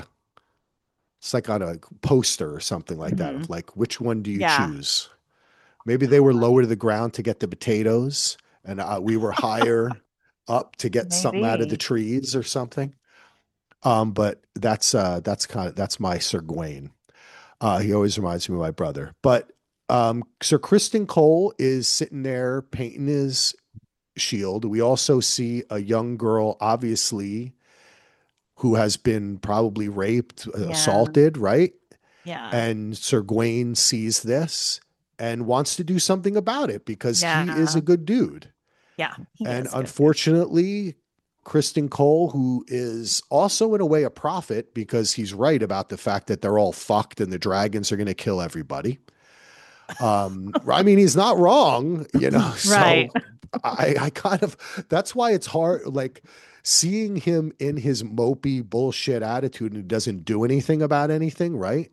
it's like on a poster or something like that Mhm. of like, which one do you Yeah. choose? Maybe they were lower to the ground to get the potatoes, and uh, we were higher up to get something out of the Maybe. trees or something. Um, but that's uh, that's kind of that's my Sir Gawain. Uh, he always reminds me of my brother. But um, Sir Kristen Cole is sitting there painting his shield. We also see a young girl, obviously, who has been probably raped, uh, Yeah. assaulted, right? Yeah. And Sir Gawain sees this and wants to do something about it because he is a Yeah. good dude. Yeah. He And is good. unfortunately, Kristen Cole, who is also in a way a prophet because he's right about the fact that they're all fucked and the dragons are going to kill everybody. Um, I mean, he's not wrong, you know. Right. So I, I kind of that's why it's hard, like seeing him in his mopey bullshit attitude and he doesn't do anything about anything, right?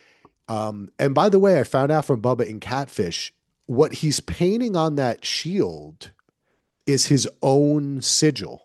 Um, and by the way, I found out from Bubba in Catfish, what he's painting on that shield is his own sigil.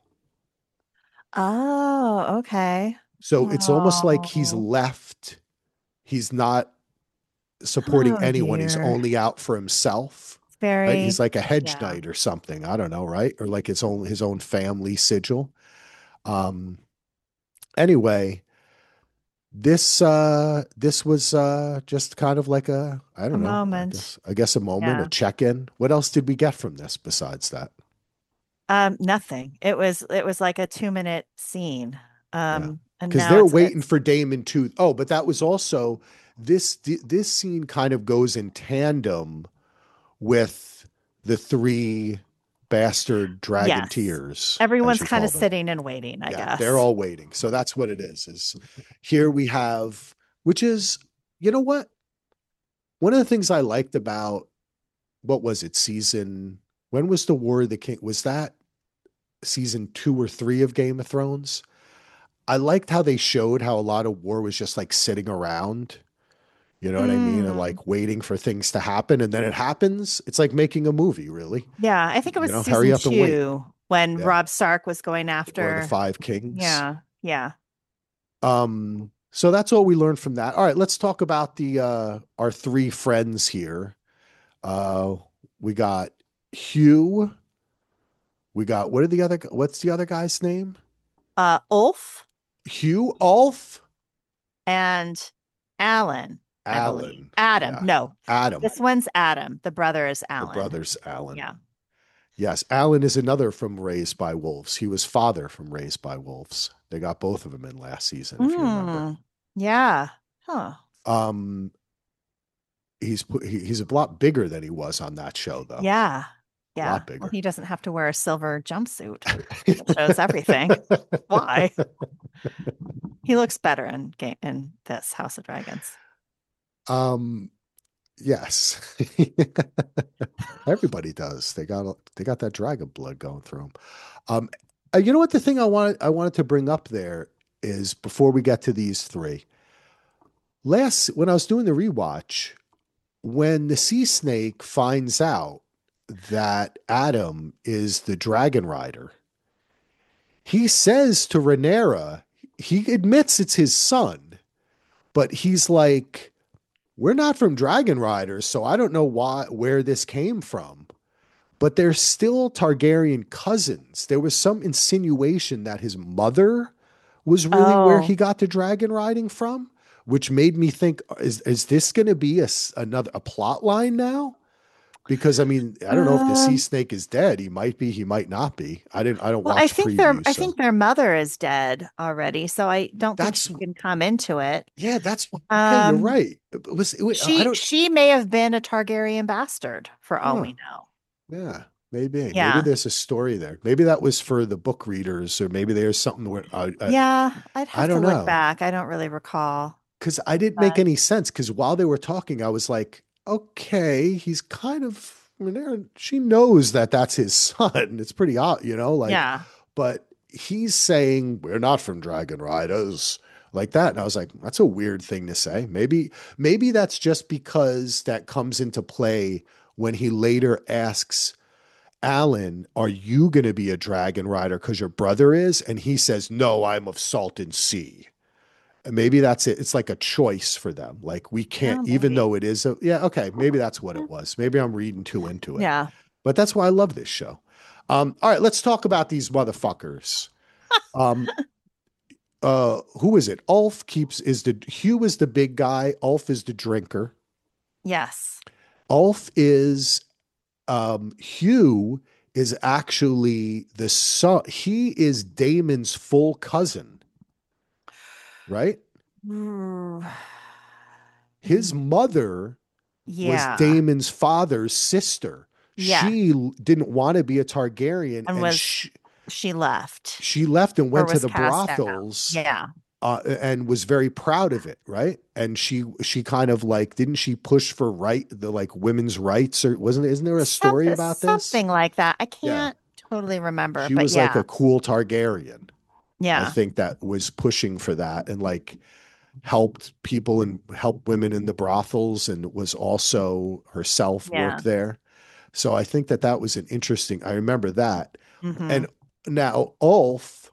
Oh, okay. So it's almost like he's Oh. left, he's not supporting Oh anyone, he's dear. only out for himself. It's Right? He's very, like a hedge yeah. knight or something. I don't know, right? Or like his own his own family sigil. Um anyway, this uh this was uh just kind of like a I A don't know, I moment. guess I guess a moment, a Yeah. check-in. What else did we get from this besides that? Um, nothing. It was it was like a two minute scene. Yeah. Um, and Because now they're it's waiting it's for Damon to. Oh, but that was also this. This scene kind of goes in tandem with the three bastard dragon yes. tears, as Everyone's you kind call of them. sitting and waiting, I Yeah, they're guess. all waiting. So that's what it is. Is here we have, which is, you know what? One of the things I liked about what was it season? When was the War of the King? Was that season two or three of Game of Thrones? I liked how they showed how a lot of war was just like sitting around, You know what I mean? And Mm. like waiting for things to happen, and then it happens. It's like making a movie, really. Yeah, I think it You was know, hurry season up and wait. two when Yeah. Rob Stark was going Or the after. Five Kings. Yeah, yeah. Um, so that's all we learned from that. All right, let's talk about the uh our three friends here. Uh we got Hugh, we got what are the other what's the other guy's name? Uh, Ulf Hugh Ulf and Alan, I believe. Allen. Adam. Yeah. No, Adam, this one's Adam. The brother is the Alan. brothers Allen. Yeah. Yes, Allen is another from Raised by Wolves. He was father from Raised by Wolves. They got both of them in last season, if you remember. Mm, yeah. Huh. Um, he's he, he's a lot bigger than he was on that show, though. Yeah. A Yeah. lot Well, bigger. he doesn't have to wear a silver jumpsuit. That shows everything. Why? He looks better in game in this House of Dragons. um, yes, everybody does. They got they got that dragon blood going through them. Um, uh, you know what? The thing I wanted I wanted to bring up there is before we get to these three. Last when I was doing the rewatch, when the sea snake finds out that Adam is the dragon rider, he says to Rhaenyra, he admits it's his son, but he's like, "We're not from Dragon Riders, so I don't know why where this came from." But they're still Targaryen cousins. There was some insinuation that his mother was really where he Oh, got the dragon riding from, which made me think, is is this going to be a another a plot line now? Because I mean, I don't know if the sea um, snake is dead. He might be, he might not be. I didn't I don't well, I watch think their previews, I so think their mother is dead already, so I don't think that's she can come into it. yeah, that's yeah, you're Um, right. It was it, I she don't she may have been a Targaryen bastard for all huh. we know. Yeah, maybe. Maybe Yeah. there's a story there. Maybe that was for the book readers, or maybe there's something where I I, Yeah, I'd I have to don't look know. back. I don't really recall. Because I didn't make But any sense. Because while they were talking, I was like, okay, he's kind of. I mean, Aaron- she knows that that's his son. It's pretty odd, you know, like, yeah. but he's saying we're not from Dragon Riders like that, and I was like, that's a weird thing to say. Maybe, maybe that's just because that comes into play when he later asks Alan, are you going to be a dragon rider because your brother is? And he says, no, I'm of salt and sea. And maybe that's it. It's like a choice for them. Like we can't, Oh, even maybe. though it is a, yeah, okay, maybe that's what it was. Maybe I'm reading too into it. Yeah. But that's why I love this show. Um, all right, let's talk about these motherfuckers. Um, uh, who is it? Ulf keeps is the Hugh is the big guy. Ulf is the drinker. Yes. Ulf is um, Hugh is actually the son. He is Damon's full cousin, right? Mm, His mother was yeah. Damon's father's sister. Yeah. She didn't want to be a Targaryen, And and was she, she left she left and or went to was the cast out? brothels Yeah. uh, and was very proud of it, right? And she she kind of like didn't she push for right the like women's rights or wasn't isn't there a Some, story about this? something like that. I Yeah, can't totally remember, she but was like yeah. a cool Targaryen. I Yeah. think that was pushing for that and like helped people and helped women in the brothels and was also herself Yeah. worked there. So I think that that was an interesting. I remember that. Hmm. And now Ulf,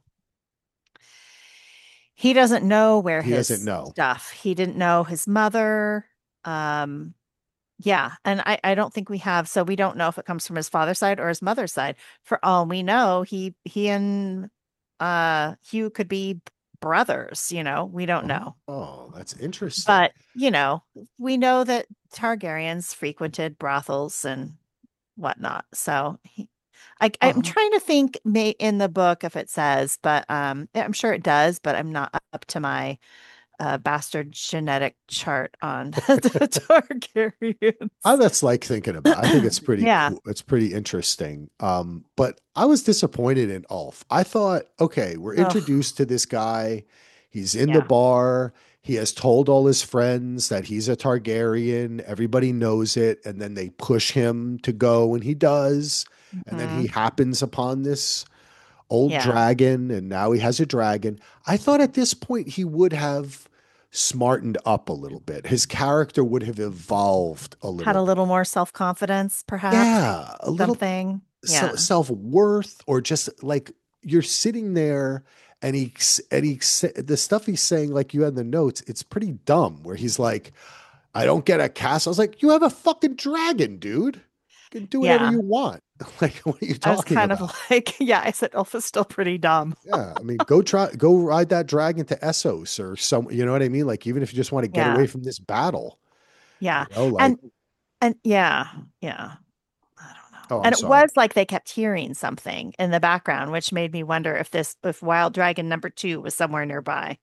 He doesn't know where he doesn't his know. stuff. He didn't know his mother. Um, yeah, and I I don't think we have, so we don't know if it comes from his father's side or his mother's side. For all we know, he he and uh Hugh could be brothers, you know. We don't Oh, know. oh, that's interesting. But, you know, we know that Targaryens frequented brothels and whatnot. So he, I, I'm Uh-huh. trying to think may in the book if it says, but um, I'm sure it does, but I'm not up to my uh, bastard genetic chart on the I Targaryens. that's like thinking about. I think it's pretty Yeah. cool. It's pretty interesting. Um, but I was disappointed in Ulf. I thought, okay, we're Oh, introduced to this guy. He's in the yeah. bar. He has told all his friends that he's a Targaryen. Everybody knows it. And then they push him to go, and he does. And then he Hmm. happens upon this old Yeah. dragon, and now he has a dragon. I thought at this point he would have smartened up a little bit. His character would have evolved a Had little a bit. little more self-confidence, perhaps, Yeah, a little something. so Yeah. self-worth, or just like you're sitting there and he and he the stuff he's saying, like you had in the notes, it's pretty dumb where he's like, I don't get a cast. I was like, you have a fucking dragon, dude. You can do whatever Yeah. you want. Like, what are you I was talking kind of about? like, yeah, I said Ulf is still pretty dumb. Yeah, I mean, go try, go ride that dragon to Essos or some, you know what I mean? Like, even if you just want to get Yeah. away from this battle, Yeah. you know, like, And and yeah, yeah. I don't know. oh, I'm And it sorry. was like they kept hearing something in the background, which made me wonder if this if Wild Dragon number two was somewhere nearby.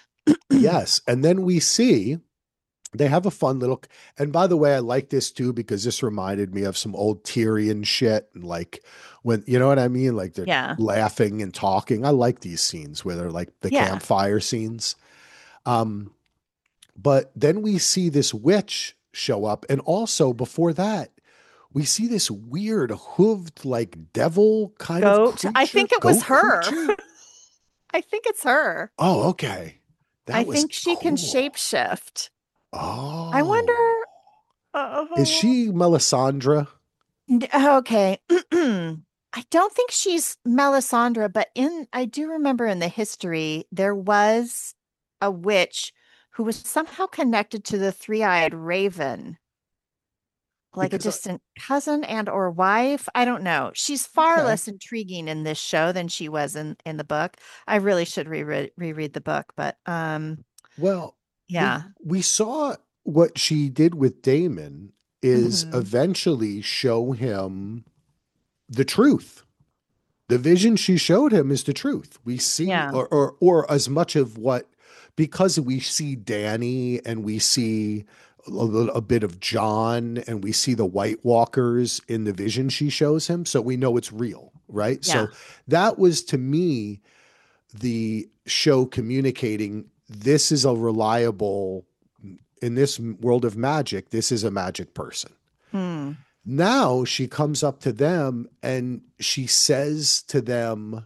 Yes. And then we see they have a fun little, and by the way, I like this too because this reminded me of some old Tyrion shit. And like when, you know what I mean? Like they're Yeah. laughing and talking. I like these scenes where they're like the Yeah. campfire scenes. Um, but then we see this witch show up. And also before that, we see this weird hooved, like devil kind of Goat. I creature, think it was goat her. creature. I think it's her. Oh, okay. I That was think she can cool. shapeshift. I Oh, wonder. is uh, she Melisandre? N- Okay. I don't think she's Melisandre, but in I do remember in the history there was a witch who was somehow connected to the three-eyed raven, like a Because, I, distant cousin and or wife. I don't know. She's far okay. less intriguing in this show than she was in in the book. I really should reread reread the book, but um Well, we yeah. we saw what she did with Damon is Hmm. eventually show him the truth. The vision she showed him is the truth. We see, Yeah. or or or as much of what, because we see Danny and we see a, little, a bit of John and we see the White Walkers in the vision she shows him, so we know it's real, right? Yeah. So that was to me the show communicating this is a reliable, in this world of magic, this is a magic person. Hmm. Now she comes up to them and she says to them,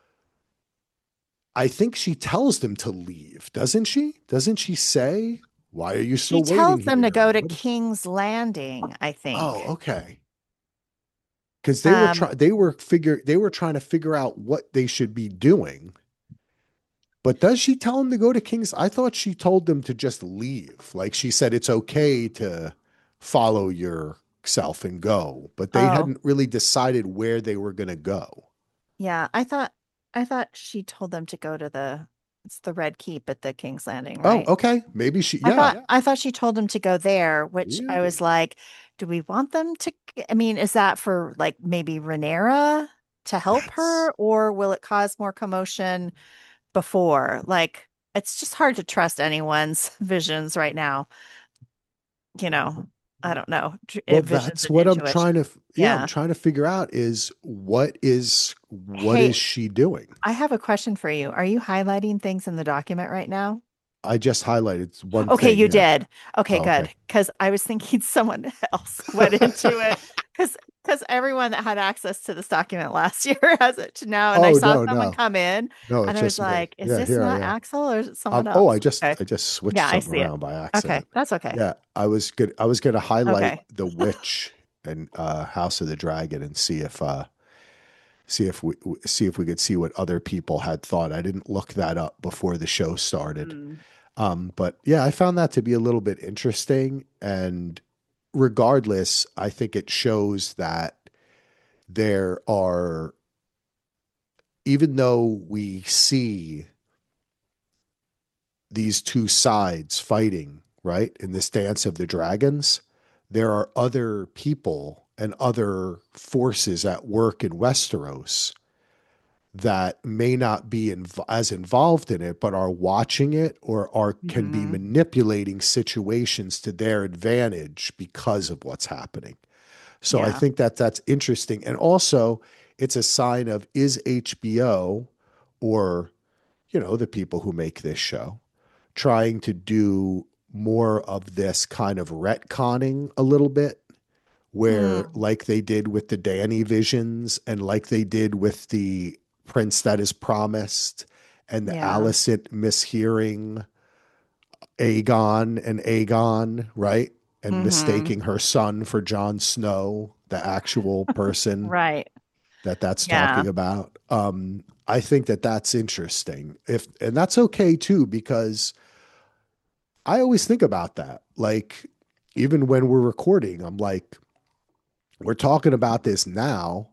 I think she tells them to leave, doesn't she? Doesn't she say, why are you She still waiting tells them to here? go to What is, King's Landing, I oh, think. okay. Because they were Um, trying, they were figure, they were trying to figure out what they should be doing. But does she tell them to go to King's? I thought she told them to just leave. Like she said, it's okay to follow yourself and go. But they oh, hadn't really decided where they were going to go. yeah. I thought I thought she told them to go to the it's the Red Keep at the King's Landing, Oh, right? okay. Maybe she, I yeah. thought I thought she told them to go there, which I was Really? like, do we want them to I mean, is that for like maybe Rhaenyra to help That's, her, or will it cause more commotion before? Like, it's just hard to trust anyone's visions right now, you know. I don't know. Dr- uh, well, Visions that's and what I'm intuition. trying to, yeah, I'm Yeah. trying to figure out is what is, what Hey, is she doing? I have a question for you. Are you highlighting things in the document right now? I just highlighted one Okay, thing. you Yeah. did. Okay, Oh, good. okay. Because I was thinking someone else went into it. Because because everyone that had access to this document last year has it to now. And I Oh, saw no, someone no, come in no, and it's I was just me. like, is Yeah, this here I not am. Axel or is it someone Um, oh, else? I just Okay. I just switched Yeah, I something see it. around by Okay, accident. that's okay. Yeah, I was good. I was gonna highlight Okay. the witch and uh, House of the Dragon and see if uh, see if we see if we could see what other people had thought. I didn't look that up before the show started. Mm. Um, but yeah, I found that to be a little bit interesting. And regardless, I think it shows that there are, even though we see these two sides fighting, right, in this dance of the dragons, there are other people and other forces at work in Westeros that may not be inv- as involved in it, but are watching it or are can be Hmm. manipulating situations to their advantage because of what's happening. So I Yeah. think that that's interesting, and also it's a sign of, is H B O or, you know, the people who make this show trying to do more of this kind of retconning a little bit, where Mm. like they did with the Danny visions and like they did with the Prince that is promised and the Yeah. Alicent mishearing Aegon and Aegon, right? And Mm-hmm. mistaking her son for Jon Snow, the actual person Right. that that's Yeah. talking about. Um, I think that that's interesting. If and that's okay too, because I always think about that. Like, even when we're recording, I'm like, we're talking about this now.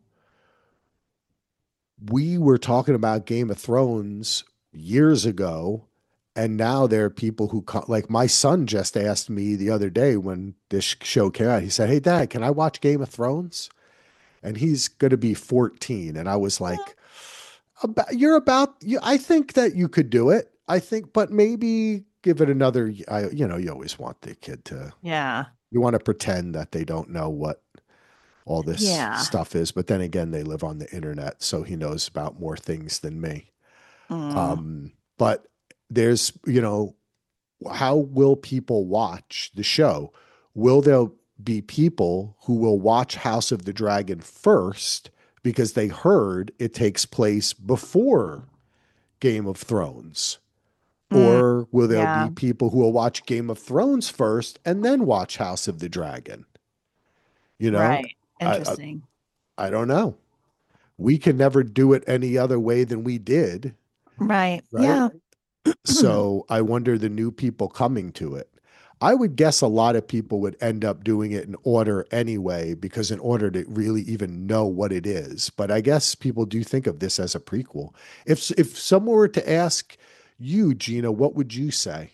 We were talking about Game of Thrones years ago, and now there are people who co- like my son just asked me the other day when this show came out. He said, "Hey, Dad, can I watch Game of Thrones?" And he's going to be fourteen, and I was like, about, "You're about. You, I think that you could do it. I think, but maybe give it another. I, you know, you always want the kid to. Yeah. You want to pretend that they don't know what all this Yeah. stuff is, but then again, they live on the internet, so he knows about more things than me. Mm. Um, but there's, you know, how will people watch the show? Will there be people who will watch House of the Dragon first because they heard it takes place before Game of Thrones? Mm. Or will there be Yeah. people who will watch Game of Thrones first and then watch House of the Dragon? You know, Right. I, I, Interesting. I don't know. We can never do it any other way than we did, Right. right? Yeah. So I wonder the new people coming to it. I would guess a lot of people would end up doing it in order anyway, because in order to really even know what it is. But I guess people do think of this as a prequel. If if someone were to ask you, Gina, what would you say?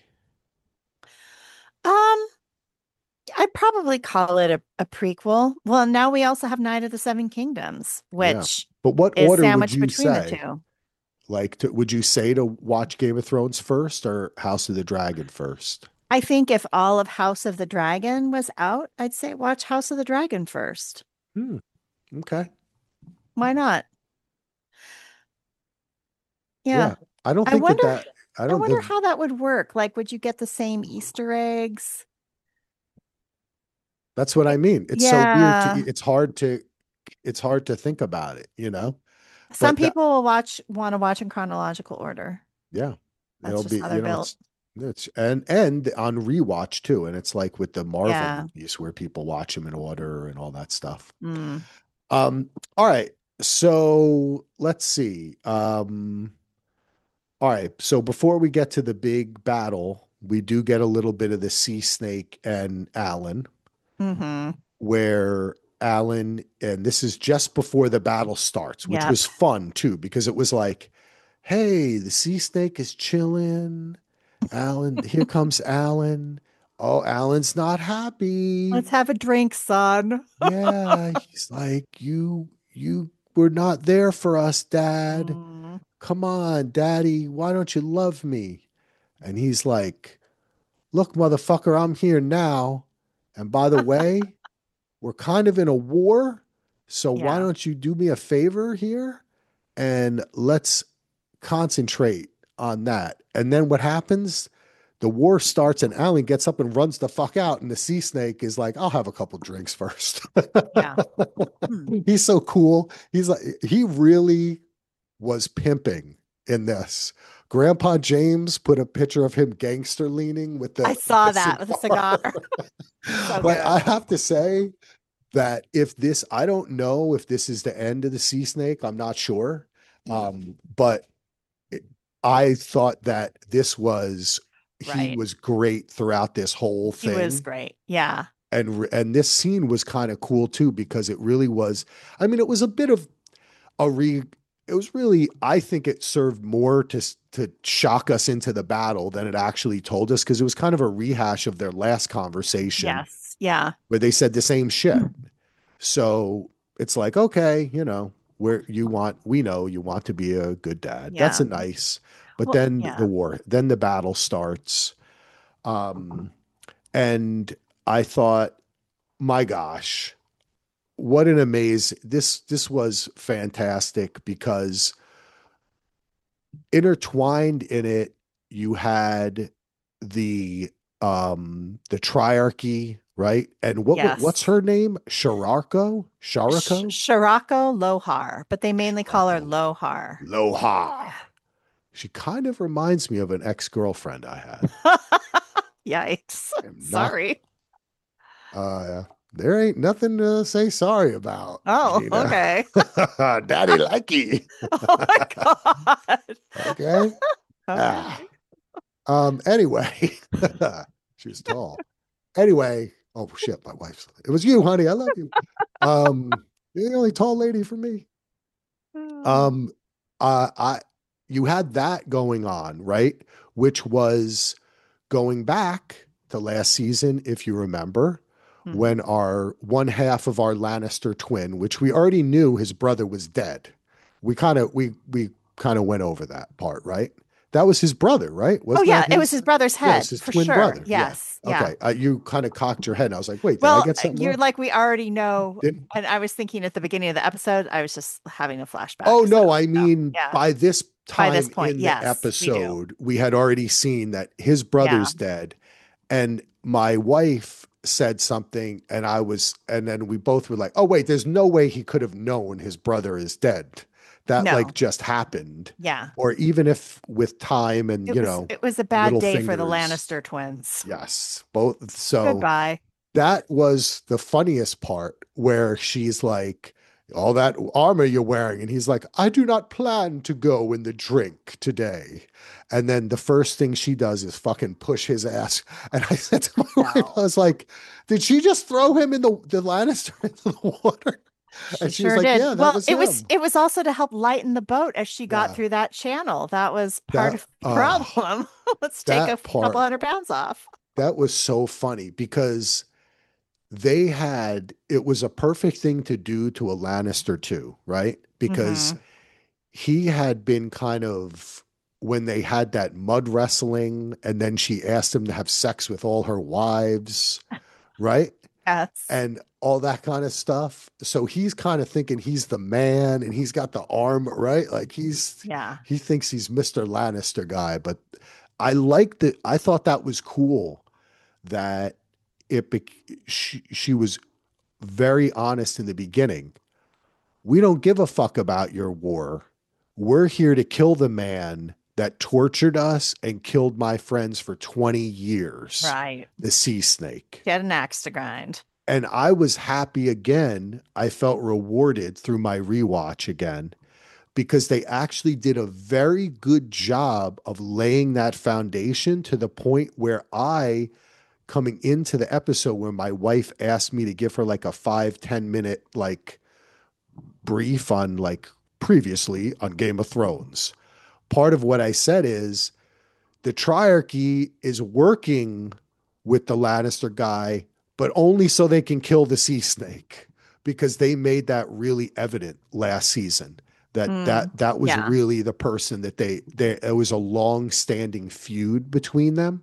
Um, I'd probably call it a, a prequel. Well, now we also have Night of the Seven Kingdoms, Yeah. which But what is order would sandwiched you between the say? two. Like, to, would you say to watch Game of Thrones first or House of the Dragon first? I think if all of House of the Dragon was out, I'd say watch House of the Dragon first. Hmm. Okay. Why not? Yeah. Yeah. I don't I think that wonder that, I I don't, wonder the, how that would work. Like, would you get the same Easter eggs? that's what I mean. It's so weird to, Yeah. it's hard to, it's hard to think about it, you know? Some But that, people will watch want to watch in chronological order. yeah, That's it'll just be, how they're you know, built. it's, it's, and, and on rewatch too. And it's like with the Marvel Yeah. movies where people watch them in order and all that stuff. Mm. Um, all right. So let's see. Um, all right. So before we get to the big battle, we do get a little bit of the Sea Snake and Alan, Mm-hmm. where Alan, and this is just before the battle starts, which Yep. was fun too, because it was like, hey, the Sea Snake is chilling. Alan, here comes Alan. Oh, Alan's not happy. Let's have a drink, son. Yeah, he's like, you, you were not there for us, Dad. Mm. Come on, Daddy, why don't you love me? And he's like, look, motherfucker, I'm here now. And by the way, we're kind of in a war. So why Yeah. don't you do me a favor here and let's concentrate on that? And then what happens? The war starts and Alan gets up and runs the fuck out. And the sea snake is like, I'll have a couple drinks first. Yeah. Hmm. He's so cool. He's like, he really was pimping in this. Grandpa James put a picture of him gangster leaning with I the with saw the that with a cigar. cigar. So But I good. have to say that if this, I don't know if this is the end of the sea snake. I'm not sure. Um, but it, I thought that this was he Right. was great throughout this whole He was thing. great. Yeah. And and this scene was kind of cool too because it really was. I mean, it was a bit of a re it was really, I think it served more to to shock us into the battle than it actually told us, because it was kind of a rehash of their last conversation Yes. Yeah. where they said the same shit. So it's like, okay, you know, where you want, we know you want to be a good dad. That's Yeah. a nice. But Well, then the yeah. war, then the battle starts. Um, and I thought, my gosh, what an amaze. This this was fantastic because intertwined in it, you had the um the triarchy, right? And what wa- what's Yes. her name? Sharako? Sh Sharako? Shirako Lohar, but they mainly call her Sharako. Lohar. Lohar. She kind of reminds me of an ex-girlfriend I had. Yikes. I am not. Sorry. Uh, there ain't nothing to say sorry about, Oh, Gina. okay. Daddy likey. Oh my God. Okay. Ah. Okay. Um. Anyway, she was tall. Anyway, oh shit, my wife's. It was you, honey. I love you. Um, you're the only tall lady for me. Oh. Um, uh, I you had that going on, right? Which was going back to last season, if you remember, when Mhm. our one half of our Lannister twin, which we already knew his brother was dead. We kind of we we kind of went over that part, right? That was his brother, right? Oh Wasn't yeah, that it was his? his brother's Yeah, it's head his for twin sure. brother. Yeah. Yes. Yeah. Okay. Uh, you kind of cocked your head, and I was like, "Wait, did I Well, get something you're wrong?" like we already know, Did and I was thinking at the beginning of the episode, I was just having a Oh flashback. So, no, I no. mean Yeah. by this By this time point, in the yes, we do. episode, we had already seen that his Yeah. brother's dead, and my wife said something, and I was, and then we both were like, "Oh wait, there's no way he could have known his brother is dead. That like No. just happened." Yeah. Or even if with time and It you was know, it was a bad little day for the fingers. Lannister twins. Yes, both. So Goodbye. that was the funniest part where she's like, all that armor you're wearing. And he's like, I do not plan to go in the drink today. And then the first thing she does is fucking push his ass. And I said to my wife, I No. was like, did she just throw him in the, the Lannister into the water? She And she was sure like, did. yeah, that Well, was it was him. it was also to help lighten the boat as she got Yeah. through that channel. That was part That, of the uh, problem. Let's take a that couple part, hundred pounds off. that was so funny because they had, it was a perfect thing to do to a Lannister too, right? Because Hmm. he had been kind of when they had that mud wrestling and then she asked him to have sex with all her wives, right? Yes. And all that kind of stuff. So he's kind of thinking he's the man and he's got the arm, right? Like he's Yeah. he thinks he's mister Lannister guy, but I liked it. I thought that was cool that it she, she was very honest in the beginning. We don't give a fuck about your war. We're here to kill the man that tortured us and killed my friends for twenty years, Right. the sea snake. Get an axe to grind. And I was happy again. I felt rewarded through my rewatch again because they actually did a very good job of laying that foundation to the point where I, coming into the episode where my wife asked me to give her like a five ten minute like brief on like previously on Game of Thrones. Part of what I said is the Triarchy is working with the Lannister guy, but only so they can kill the sea snake because they made that really evident last season that Mm, that that was yeah. really the person that they they it was a long-standing feud between them.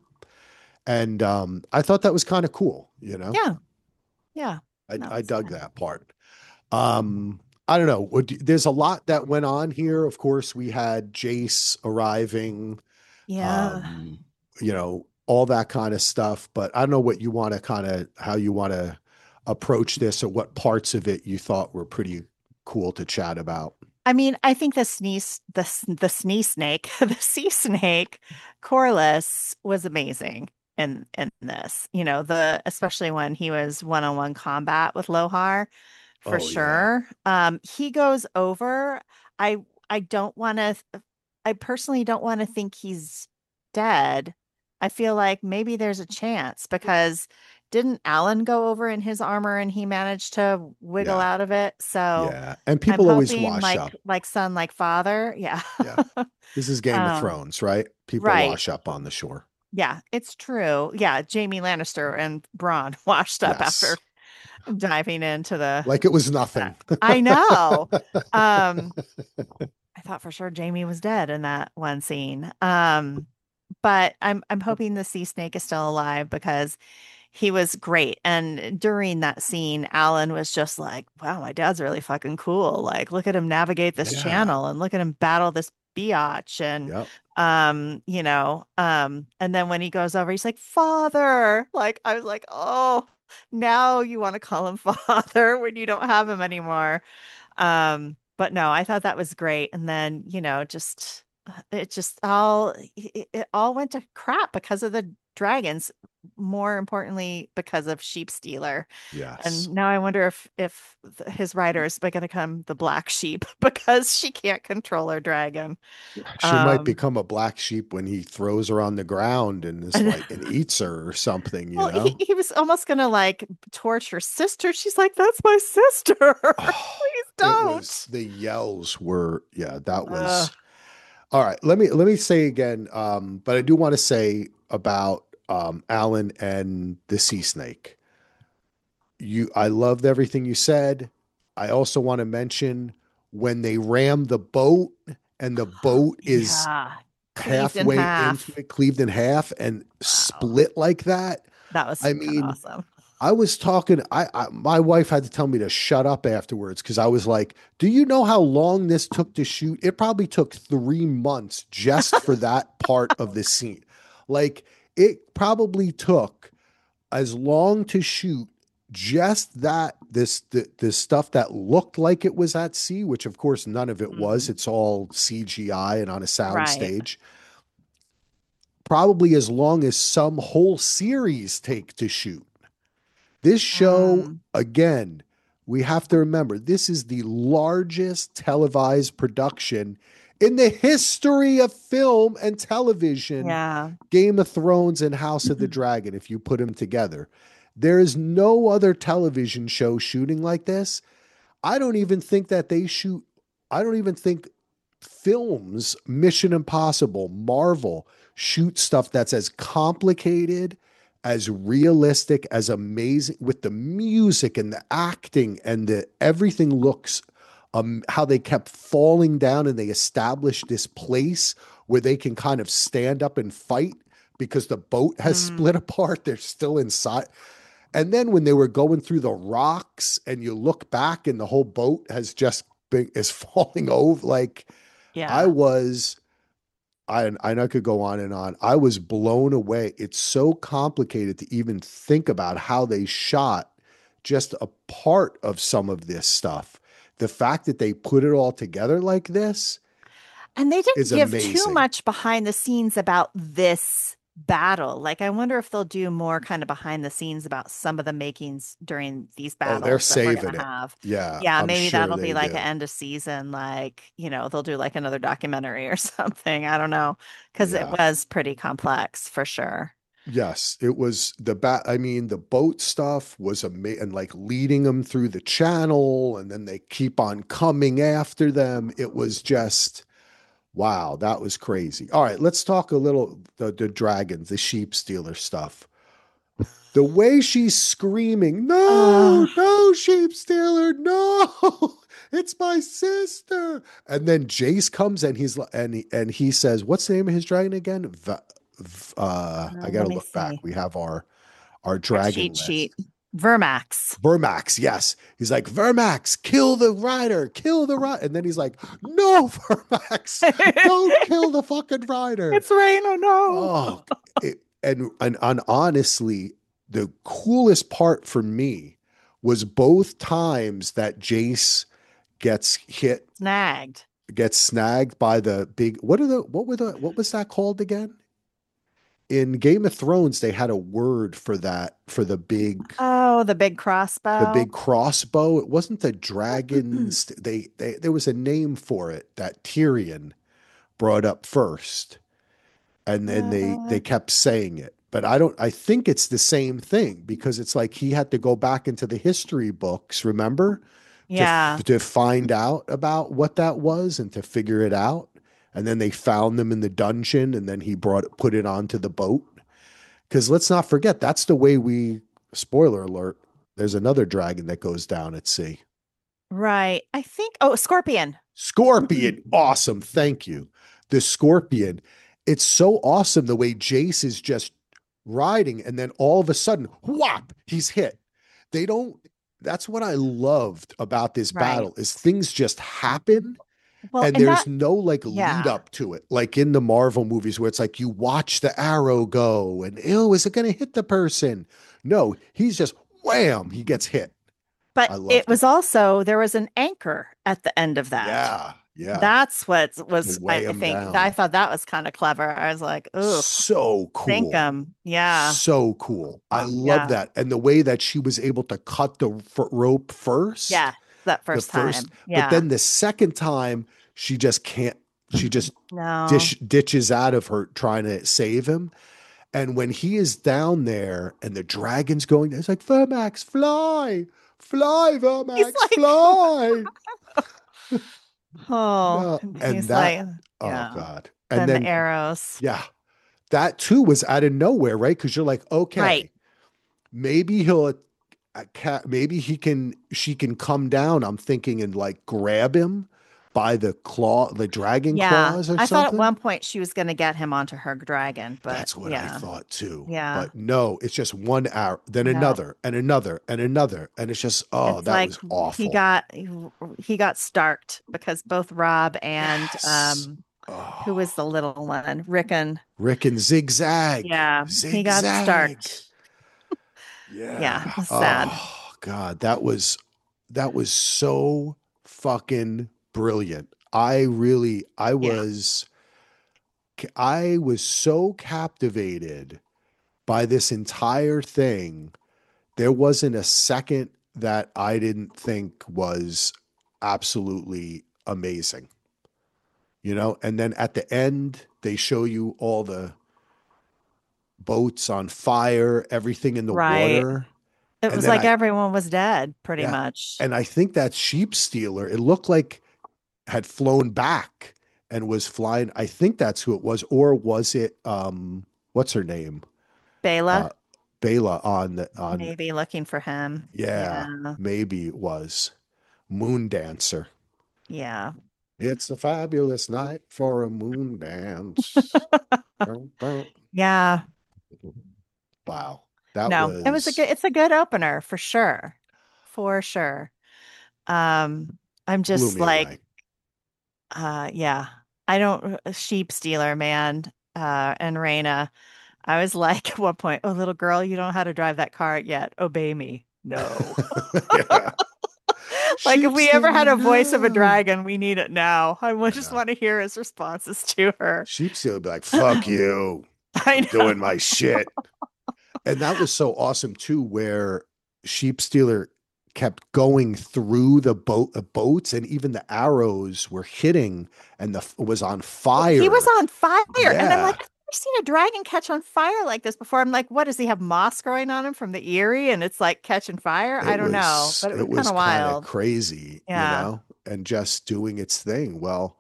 And um I thought that was kind of cool, you know. Yeah. Yeah. I That I was dug fun. that part. Um, I don't know. There's a lot that went on here. Of course, we had Jace arriving, Yeah. um, you know, all that kind of stuff. But I don't know what you want to kind of how you want to approach this or what parts of it you thought were pretty cool to chat about. I mean, I think the sneeze, the s- the snee snake, the sea snake, Corliss was amazing in in this. You know, the especially when he was one-on-one combat with Lohar, for Oh yeah. sure. Um, he goes over. I I don't want to. I personally don't want to think he's dead. I feel like maybe there's a chance because didn't Alan go over in his armor and he managed to wiggle Yeah. out of it? So Yeah. And I'm people always hoping wash like up. like son, like father. Yeah. Yeah. This is Game of Um, Thrones, right? People right. wash up on the shore. Yeah, it's true. Yeah, Jamie Lannister and Bronn washed up Yes. after diving into the Like it was nothing. I know. Um, I thought for sure Jamie was dead in that one scene. Um, but I'm I'm hoping the sea snake is still alive because he was great. And during that scene, Alan was just like, wow, my dad's really fucking cool. Like, look at him navigate this Yeah. channel and look at him battle this biatch. And Yep. um, you know, um, and then when he goes over, he's like, Father. Like, I was like, oh, now you want to call him father when you don't have him anymore. Um, but no, I thought that was great. And then, you know, just uh, it just all it, it all went to crap because of the dragons. more importantly because of Sheep Stealer. Yes. And now I wonder if if th- his rider is going to become the Black Sheep because she can't control her dragon. She might Um, become a black sheep when he throws her on the ground and is and like and eats her or something, you well, he, know? he was almost gonna like torch her sister. She's like, "That's my sister. Oh, Please it was don't." the yells were yeah, that Ugh. was all right. Let me let me say again, um, but I do want to say about um Alan and the sea snake. You I loved everything you said. I also want to mention when they ram the boat and the boat is Yeah, cleaved in halfway into half. it, cleaved in half and Wow, split like that. that was I kind of mean, awesome. I was talking. I, I my wife had to tell me to shut up afterwards because I was like, "Do you know how long this took to shoot? It probably took three months just for that part of the scene. Like it probably took as long to shoot just that this the, this stuff that looked like it was at sea, which of course none of it was. Mhm. It's all C G I and on a sound Right. stage. Probably as long as some whole series take to shoot. This show, Mm, again, we have to remember this is the largest televised production in the history of film and television. yeah. Game of Thrones and House of the Dragon, if you put them together. There is no other television show shooting like this. I don't even think that they shoot, I don't even think films, Mission Impossible, Marvel, shoot stuff that's as complicated, as realistic, as amazing with the music and the acting and the everything looks um how they kept falling down and they established this place where they can kind of stand up and fight because the boat has split Mm, apart. They're still inside. And then when they were going through the rocks and you look back and the whole boat has just been is falling over like I yeah. was, I, I know I could go on and on. I was blown away. It's so complicated to even think about how they shot just a part of some of this stuff. The fact that they put it all together like this And they didn't is give too amazing. much behind the scenes about this battle. Like, I wonder if they'll do more kind of behind the scenes about some of the makings during these Oh, they're battles that we're going saving to it. have. Yeah, Yeah, I'm maybe sure that'll be they like an do. end of season, like, you know, they'll do like another documentary or something. I don't know. Because it Yeah. was pretty complex for sure. Yes, it was the bat. I mean, the boat stuff was amazing, and like leading them through the channel, and then they keep on coming after them. It was just wow, that was crazy. All right, let's talk a little the, the dragons, the sheep stealer stuff. The way she's screaming, Uh, no, no, sheep stealer, no, it's my sister. And then Jace comes and he's and he, and he says, "What's the name of his dragon again?" Va- v- uh, I uh, got let to me look back. see. We have our our Our dragon cheat sheet. list. Vermax. Vermax, yes. He's like, Vermax, kill the rider, kill the rider. And then he's like, no, Vermax, don't kill the fucking rider. It's rain. Oh no. Oh, it, and, and and honestly, the coolest part for me was both times that Jace gets hit, Snagged. gets snagged by the big. What are the what were the what was that called again? In Game of Thrones, they had a word for that for the big Oh, the big the crossbow. big crossbow. It wasn't the dragons. They they there was a name for it that Tyrion brought up first, and then they Uh, they kept saying it. But I don't. I think it's the same thing because it's like he had to go back into the history books, remember, to yeah. to find out about what that was and to figure it out. And then they found them in the dungeon, and then he brought put it onto the boat. Because let's not forget, that's the way we. Spoiler alert. There's another dragon that goes down at sea. Right. I think, oh, scorpion. Scorpion, awesome. Thank you. The scorpion. It's so awesome the way Jace is just riding and then all of a sudden, whop, he's hit. They don't, that's what I loved about this Right. battle is things just happen Well, and and there's that, no like lead yeah. up to it. Like in the Marvel movies where it's like you watch the arrow go and, oh, is it going to hit the person? No, he's just wham, he gets hit. But I it loved was it. also, there was an anchor at the end of that. Yeah. Yeah, That's what to was, weigh I him think, I down. thought that was kind of clever. I was like, ooh, So thank cool. him. Yeah. So cool. I love Yeah. that. And the way that she was able to cut the f- rope first, Yeah. That the first first, time. but Yeah. then the second time, she just can't, she just No. dish, ditches out of her trying to save him. And when he is down there and the dragon's going, it's like, Vermax, fly, fly, He's Vermax, like, fly. oh, No. And he's that, like, oh yeah. God. And Then the then, arrows. yeah, that too was out of nowhere, right? Because you're like, Right. okay, maybe he'll, uh, ca- maybe he can, she can come down. I'm thinking and like grab him by the claw, the dragon Yeah. claws or I thought at something. one point she was going to get him onto her dragon, but That's what I yeah. thought too. Yeah. But no, it's just one hour, then No. another, and another, and another. And it's just, oh, It's that like was he awful. got he got starked because both Rob and Yes. um who was Oh, the little one? Rickon. Rick and Zigzag. Yeah, he got Zigzag. starked. Yeah, it Yeah. was sad. Oh, God. That was, that was so fucking brilliant. I really, I Yeah. was, I was so captivated by this entire thing. There wasn't a second that I didn't think was absolutely amazing, you know? And then at the end, they show you all the boats on fire, everything in the Right. water. It And was then like I, everyone was dead, pretty yeah. much. And I think that sheep stealer, it looked like had flown back and was flying. I think that's who it was. Or was it, um, what's her name? Uh, Bela, Bela on the, on, maybe looking for him. yeah, Yeah. maybe it was Moon Dancer. Yeah. It's a fabulous night for a moon dance. Dun, dun. Yeah. Wow. That No, it was a was good it's a good opener for sure. For sure. Um, I'm blew just me like, away. uh, yeah, I don't, a sheep stealer, man. Uh, and Raina, I was like at one point, oh, little girl, you don't know how to drive that car yet. Obey me. No. Yeah. Like if Sheep we ever had stealer, a voice of a no. dragon, we need it now. I would just Yeah. want to hear his responses to her. Sheep stealer would be like, fuck you. I'm I doing know. my shit. And that was so awesome too, where Sheep Stealer kept going through the boat, the boats, and even the arrows were hitting, and the was on Well, he was fire. on fire. And I'm like, Yeah, I've never seen a dragon catch on fire like this before. I'm like, what does he have moss growing on him from the Erie and it's like catching fire? I it don't know, was but it was it kind was of kind of wild. crazy, you Yeah. know, and just doing its thing. Well,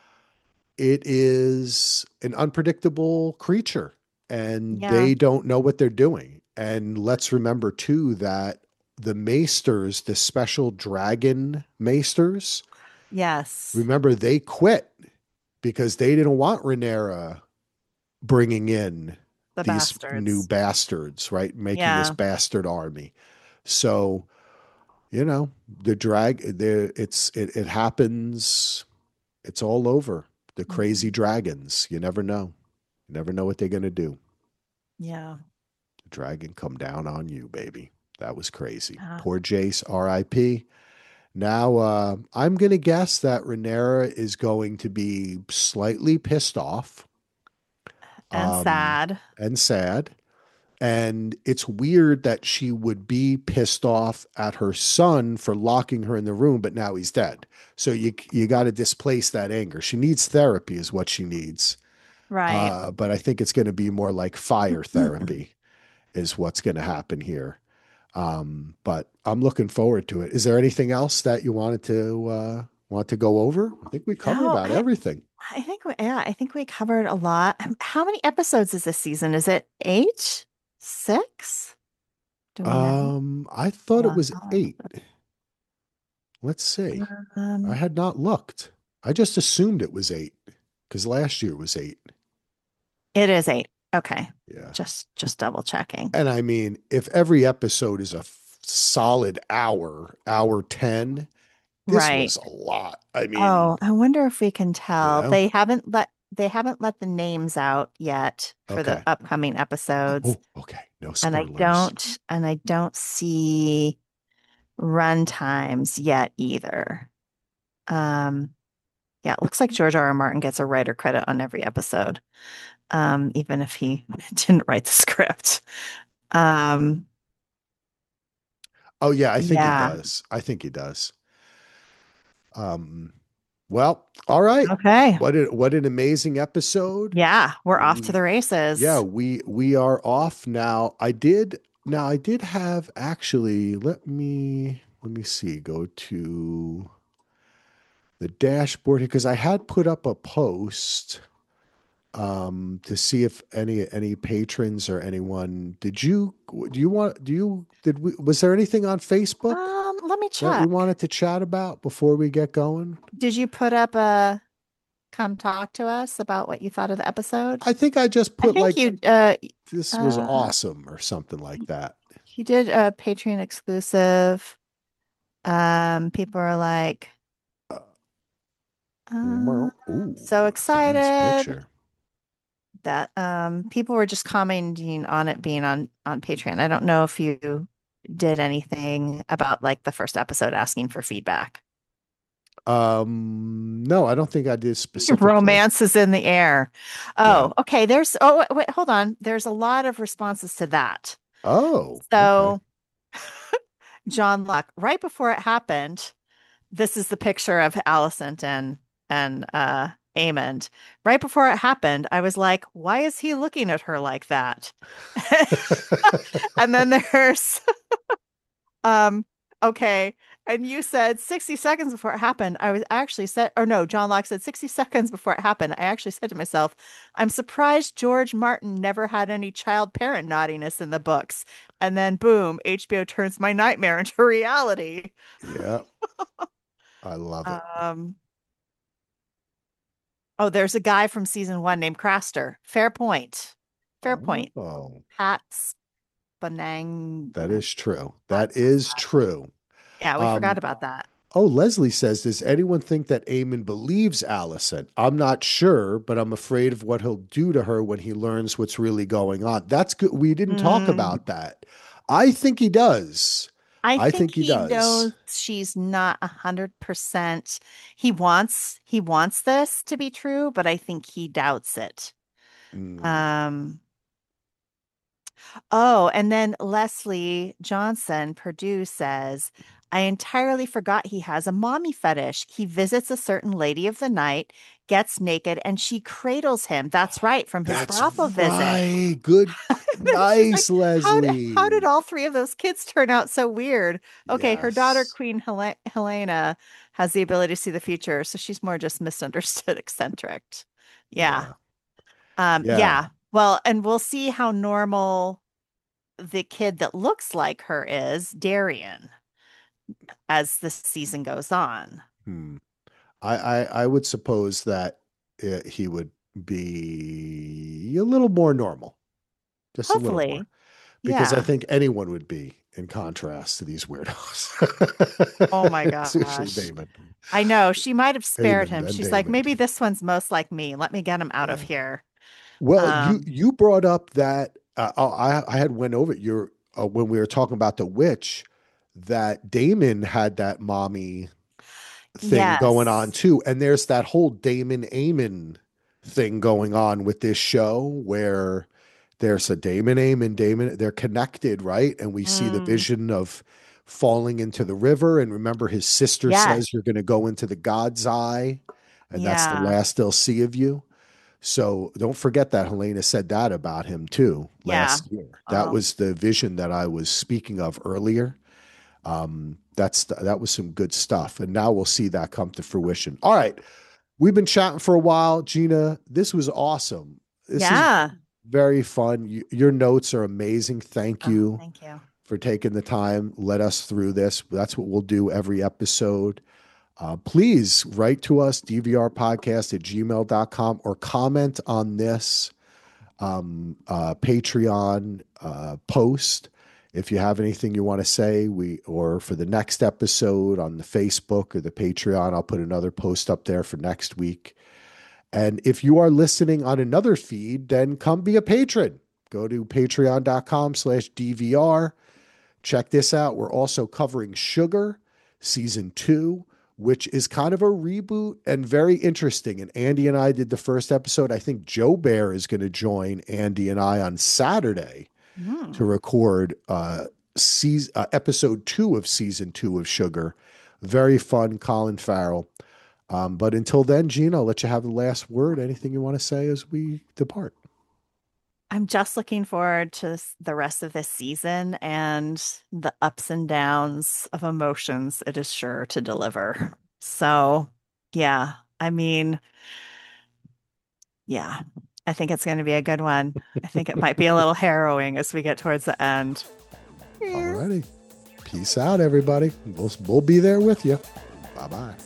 it is an unpredictable creature, and Yeah. they don't know what they're doing. And let's remember too that the maesters, the special dragon maesters, Yes. remember they quit because they didn't want Rhaenyra bringing in The these new bastards. bastards, right? Making this Yeah. bastard army. So, you know, the drag the it's it, it happens, it's all over. The crazy Mhm. dragons. You never know. You never know what they're gonna do. Yeah. The dragon come down on you, baby. That was crazy. Yeah. Poor Jace, R I P. Now, uh, I'm going to guess that Rhaenyra is going to be slightly pissed off And um, sad. and sad. And it's weird that she would be pissed off at her son for locking her in the room, but now he's dead. So you you got to displace that anger. She needs therapy, is what she needs. Right. Uh, but I think it's going to be more like fire therapy, is what's going to happen here. Um, but I'm looking forward to it. Is there anything else that you wanted to uh, want to go over? I think we covered No, about I, everything. I think we, yeah, I think we covered a lot. Um, How many episodes is this season? Is it eight? Six? Do we know? Um, I thought it Hold was on. eight. Let's see. I Um, had not looked. I just assumed it was eight because last year was eight. it is eight. Okay. Yeah. Just just double checking. And I mean, if every episode is a f- solid hour, hour ten, this Right. was a lot. I mean, Oh, I wonder if we can you tell. know? They haven't let they haven't let the names out yet for the Okay. upcoming episodes. Oh, okay. No And I spoilers. don't and I don't see run times yet either. Um, Yeah, it looks like George R. R. Martin gets a writer credit on every episode, um, even if he didn't write the script. Um, Oh yeah, I think he yeah. does. I think he does. Um, well, all right. Okay. What a, what an amazing episode. Yeah, we're off to We the yeah, races. we we are off now. I did now I did have actually let me let me see, go to the dashboard here because I had put up a post um to see if any any patrons or anyone did you do you want do you did we was there anything on Facebook Um, let me that we check. wanted to chat about before we get going? Did you put up a come talk to us about what you thought of the episode? I think I just I put think like you uh this was uh awesome or something like that. you did a Patreon exclusive. Um, people are like, Uh, uh, well, ooh, so it's a nice excited picture. that um people were just commenting on it being on on Patreon. I don't know if you did anything about like the first episode asking for feedback. Um, no, I don't think I did specifically. Romance is in the air. Yeah. Oh, okay. There's, oh, wait, wait, hold on. There's a lot of responses to that. Oh, okay. So, John Locke, right before it happened, this is the picture of Alicent and and uh Aemond. Right before it happened, I was like, why is he looking at her like that? And then there's Um, okay. And you said sixty seconds before it happened. I was actually said, or no, John Locke said sixty seconds before it happened. I actually said to myself, I'm surprised George Martin never had any child parent naughtiness in the books. And then boom, H B O turns my nightmare into reality. Yeah, I love it. Um, oh, there's a guy from season one named Craster. Fair point. Fair point. Oh, Pat Spanang. that is true. Pat That is something. true. Yeah, we forgot Um, about that. oh, Leslie says, does anyone think that Eamon believes Allison? I'm not sure, but I'm afraid of what he'll do to her when he learns what's really going on. That's good. We didn't talk Mm. about that. I think he does. I I think think he he does. knows she's not a hundred percent. He wants he wants this to be true, but I think he doubts it. Mm. Um, oh, and then Leslie Johnson, Purdue says, I entirely forgot he has a mommy fetish. He visits a certain lady of the night, gets naked, and she cradles him. That's right, from his That's brothel visit. right. Good. It's just like, Nice, how did how did Leslie. all three of those kids turn out so weird? Okay, her daughter Yes. Queen Hel Helena has the ability to see the future, so she's more just misunderstood eccentric. Yeah. Yeah. Um, Yeah. yeah. Well, and we'll see how normal the kid that looks like her is, Darian, as the season goes on. Hmm. I, I I would suppose that uh, he would be a little more normal, just a little more, Hopefully. because I Yeah. think anyone would be in contrast to these weirdos, Oh my especially gosh. Damon. I know. She might have spared Damon him. and She's like, Damon. maybe this one's most like me. Let me get him out of Yeah. here. Well, you Um, you brought up that uh, oh, I I had went over it. Your uh, when we were talking about the witch, that Damon had that mommy thing going on yes. too. And there's that whole Damon Aemon thing going on with this show where there's a Damon Aemon, Damon, they're connected, right? And we see the Mm, vision of falling into the river. And remember, his sister yes. says you're going to go into the God's eye, and that's the Yeah. last they'll see of you. So don't forget that Helena said that about him too Yeah. last year. That Oh, was the vision that I was speaking of earlier. Um, that's that was some good stuff, and now we'll see that come to fruition. All right, we've been chatting for a while, Gina. This was awesome. This is yeah. very fun. You, your notes are amazing. Thank Oh, you thank you. for taking the time. Let us through this. That's what we'll do every episode. Uh, please write to us, d v r podcast at gmail dot com, or comment on this um, uh, Patreon uh, post. If you have anything you want to say, we or for the next episode on the Facebook or the Patreon, I'll put another post up there for next week. And if you are listening on another feed, then come be a patron. Go to patreon dot com slash D V R. Check this out. We're also covering Sugar season two. which is kind of a reboot and very interesting. And Andy and I did the first episode. I think Joe Bear is going to join Andy and I on Saturday Mm. to record uh, season, uh, episode two of season two of Sugar. Very fun, Colin Farrell. Um, but until then, Gina, I'll let you have the last word. Anything you want to say as we depart? I'm just looking forward to this- the rest of this season and the ups and downs of emotions it is sure to deliver. So, yeah, I mean, yeah, I think it's going to be a good one. I think it might be a little harrowing as we get towards the end. Alrighty. Peace out, everybody. We'll, we'll be there with you. Bye bye.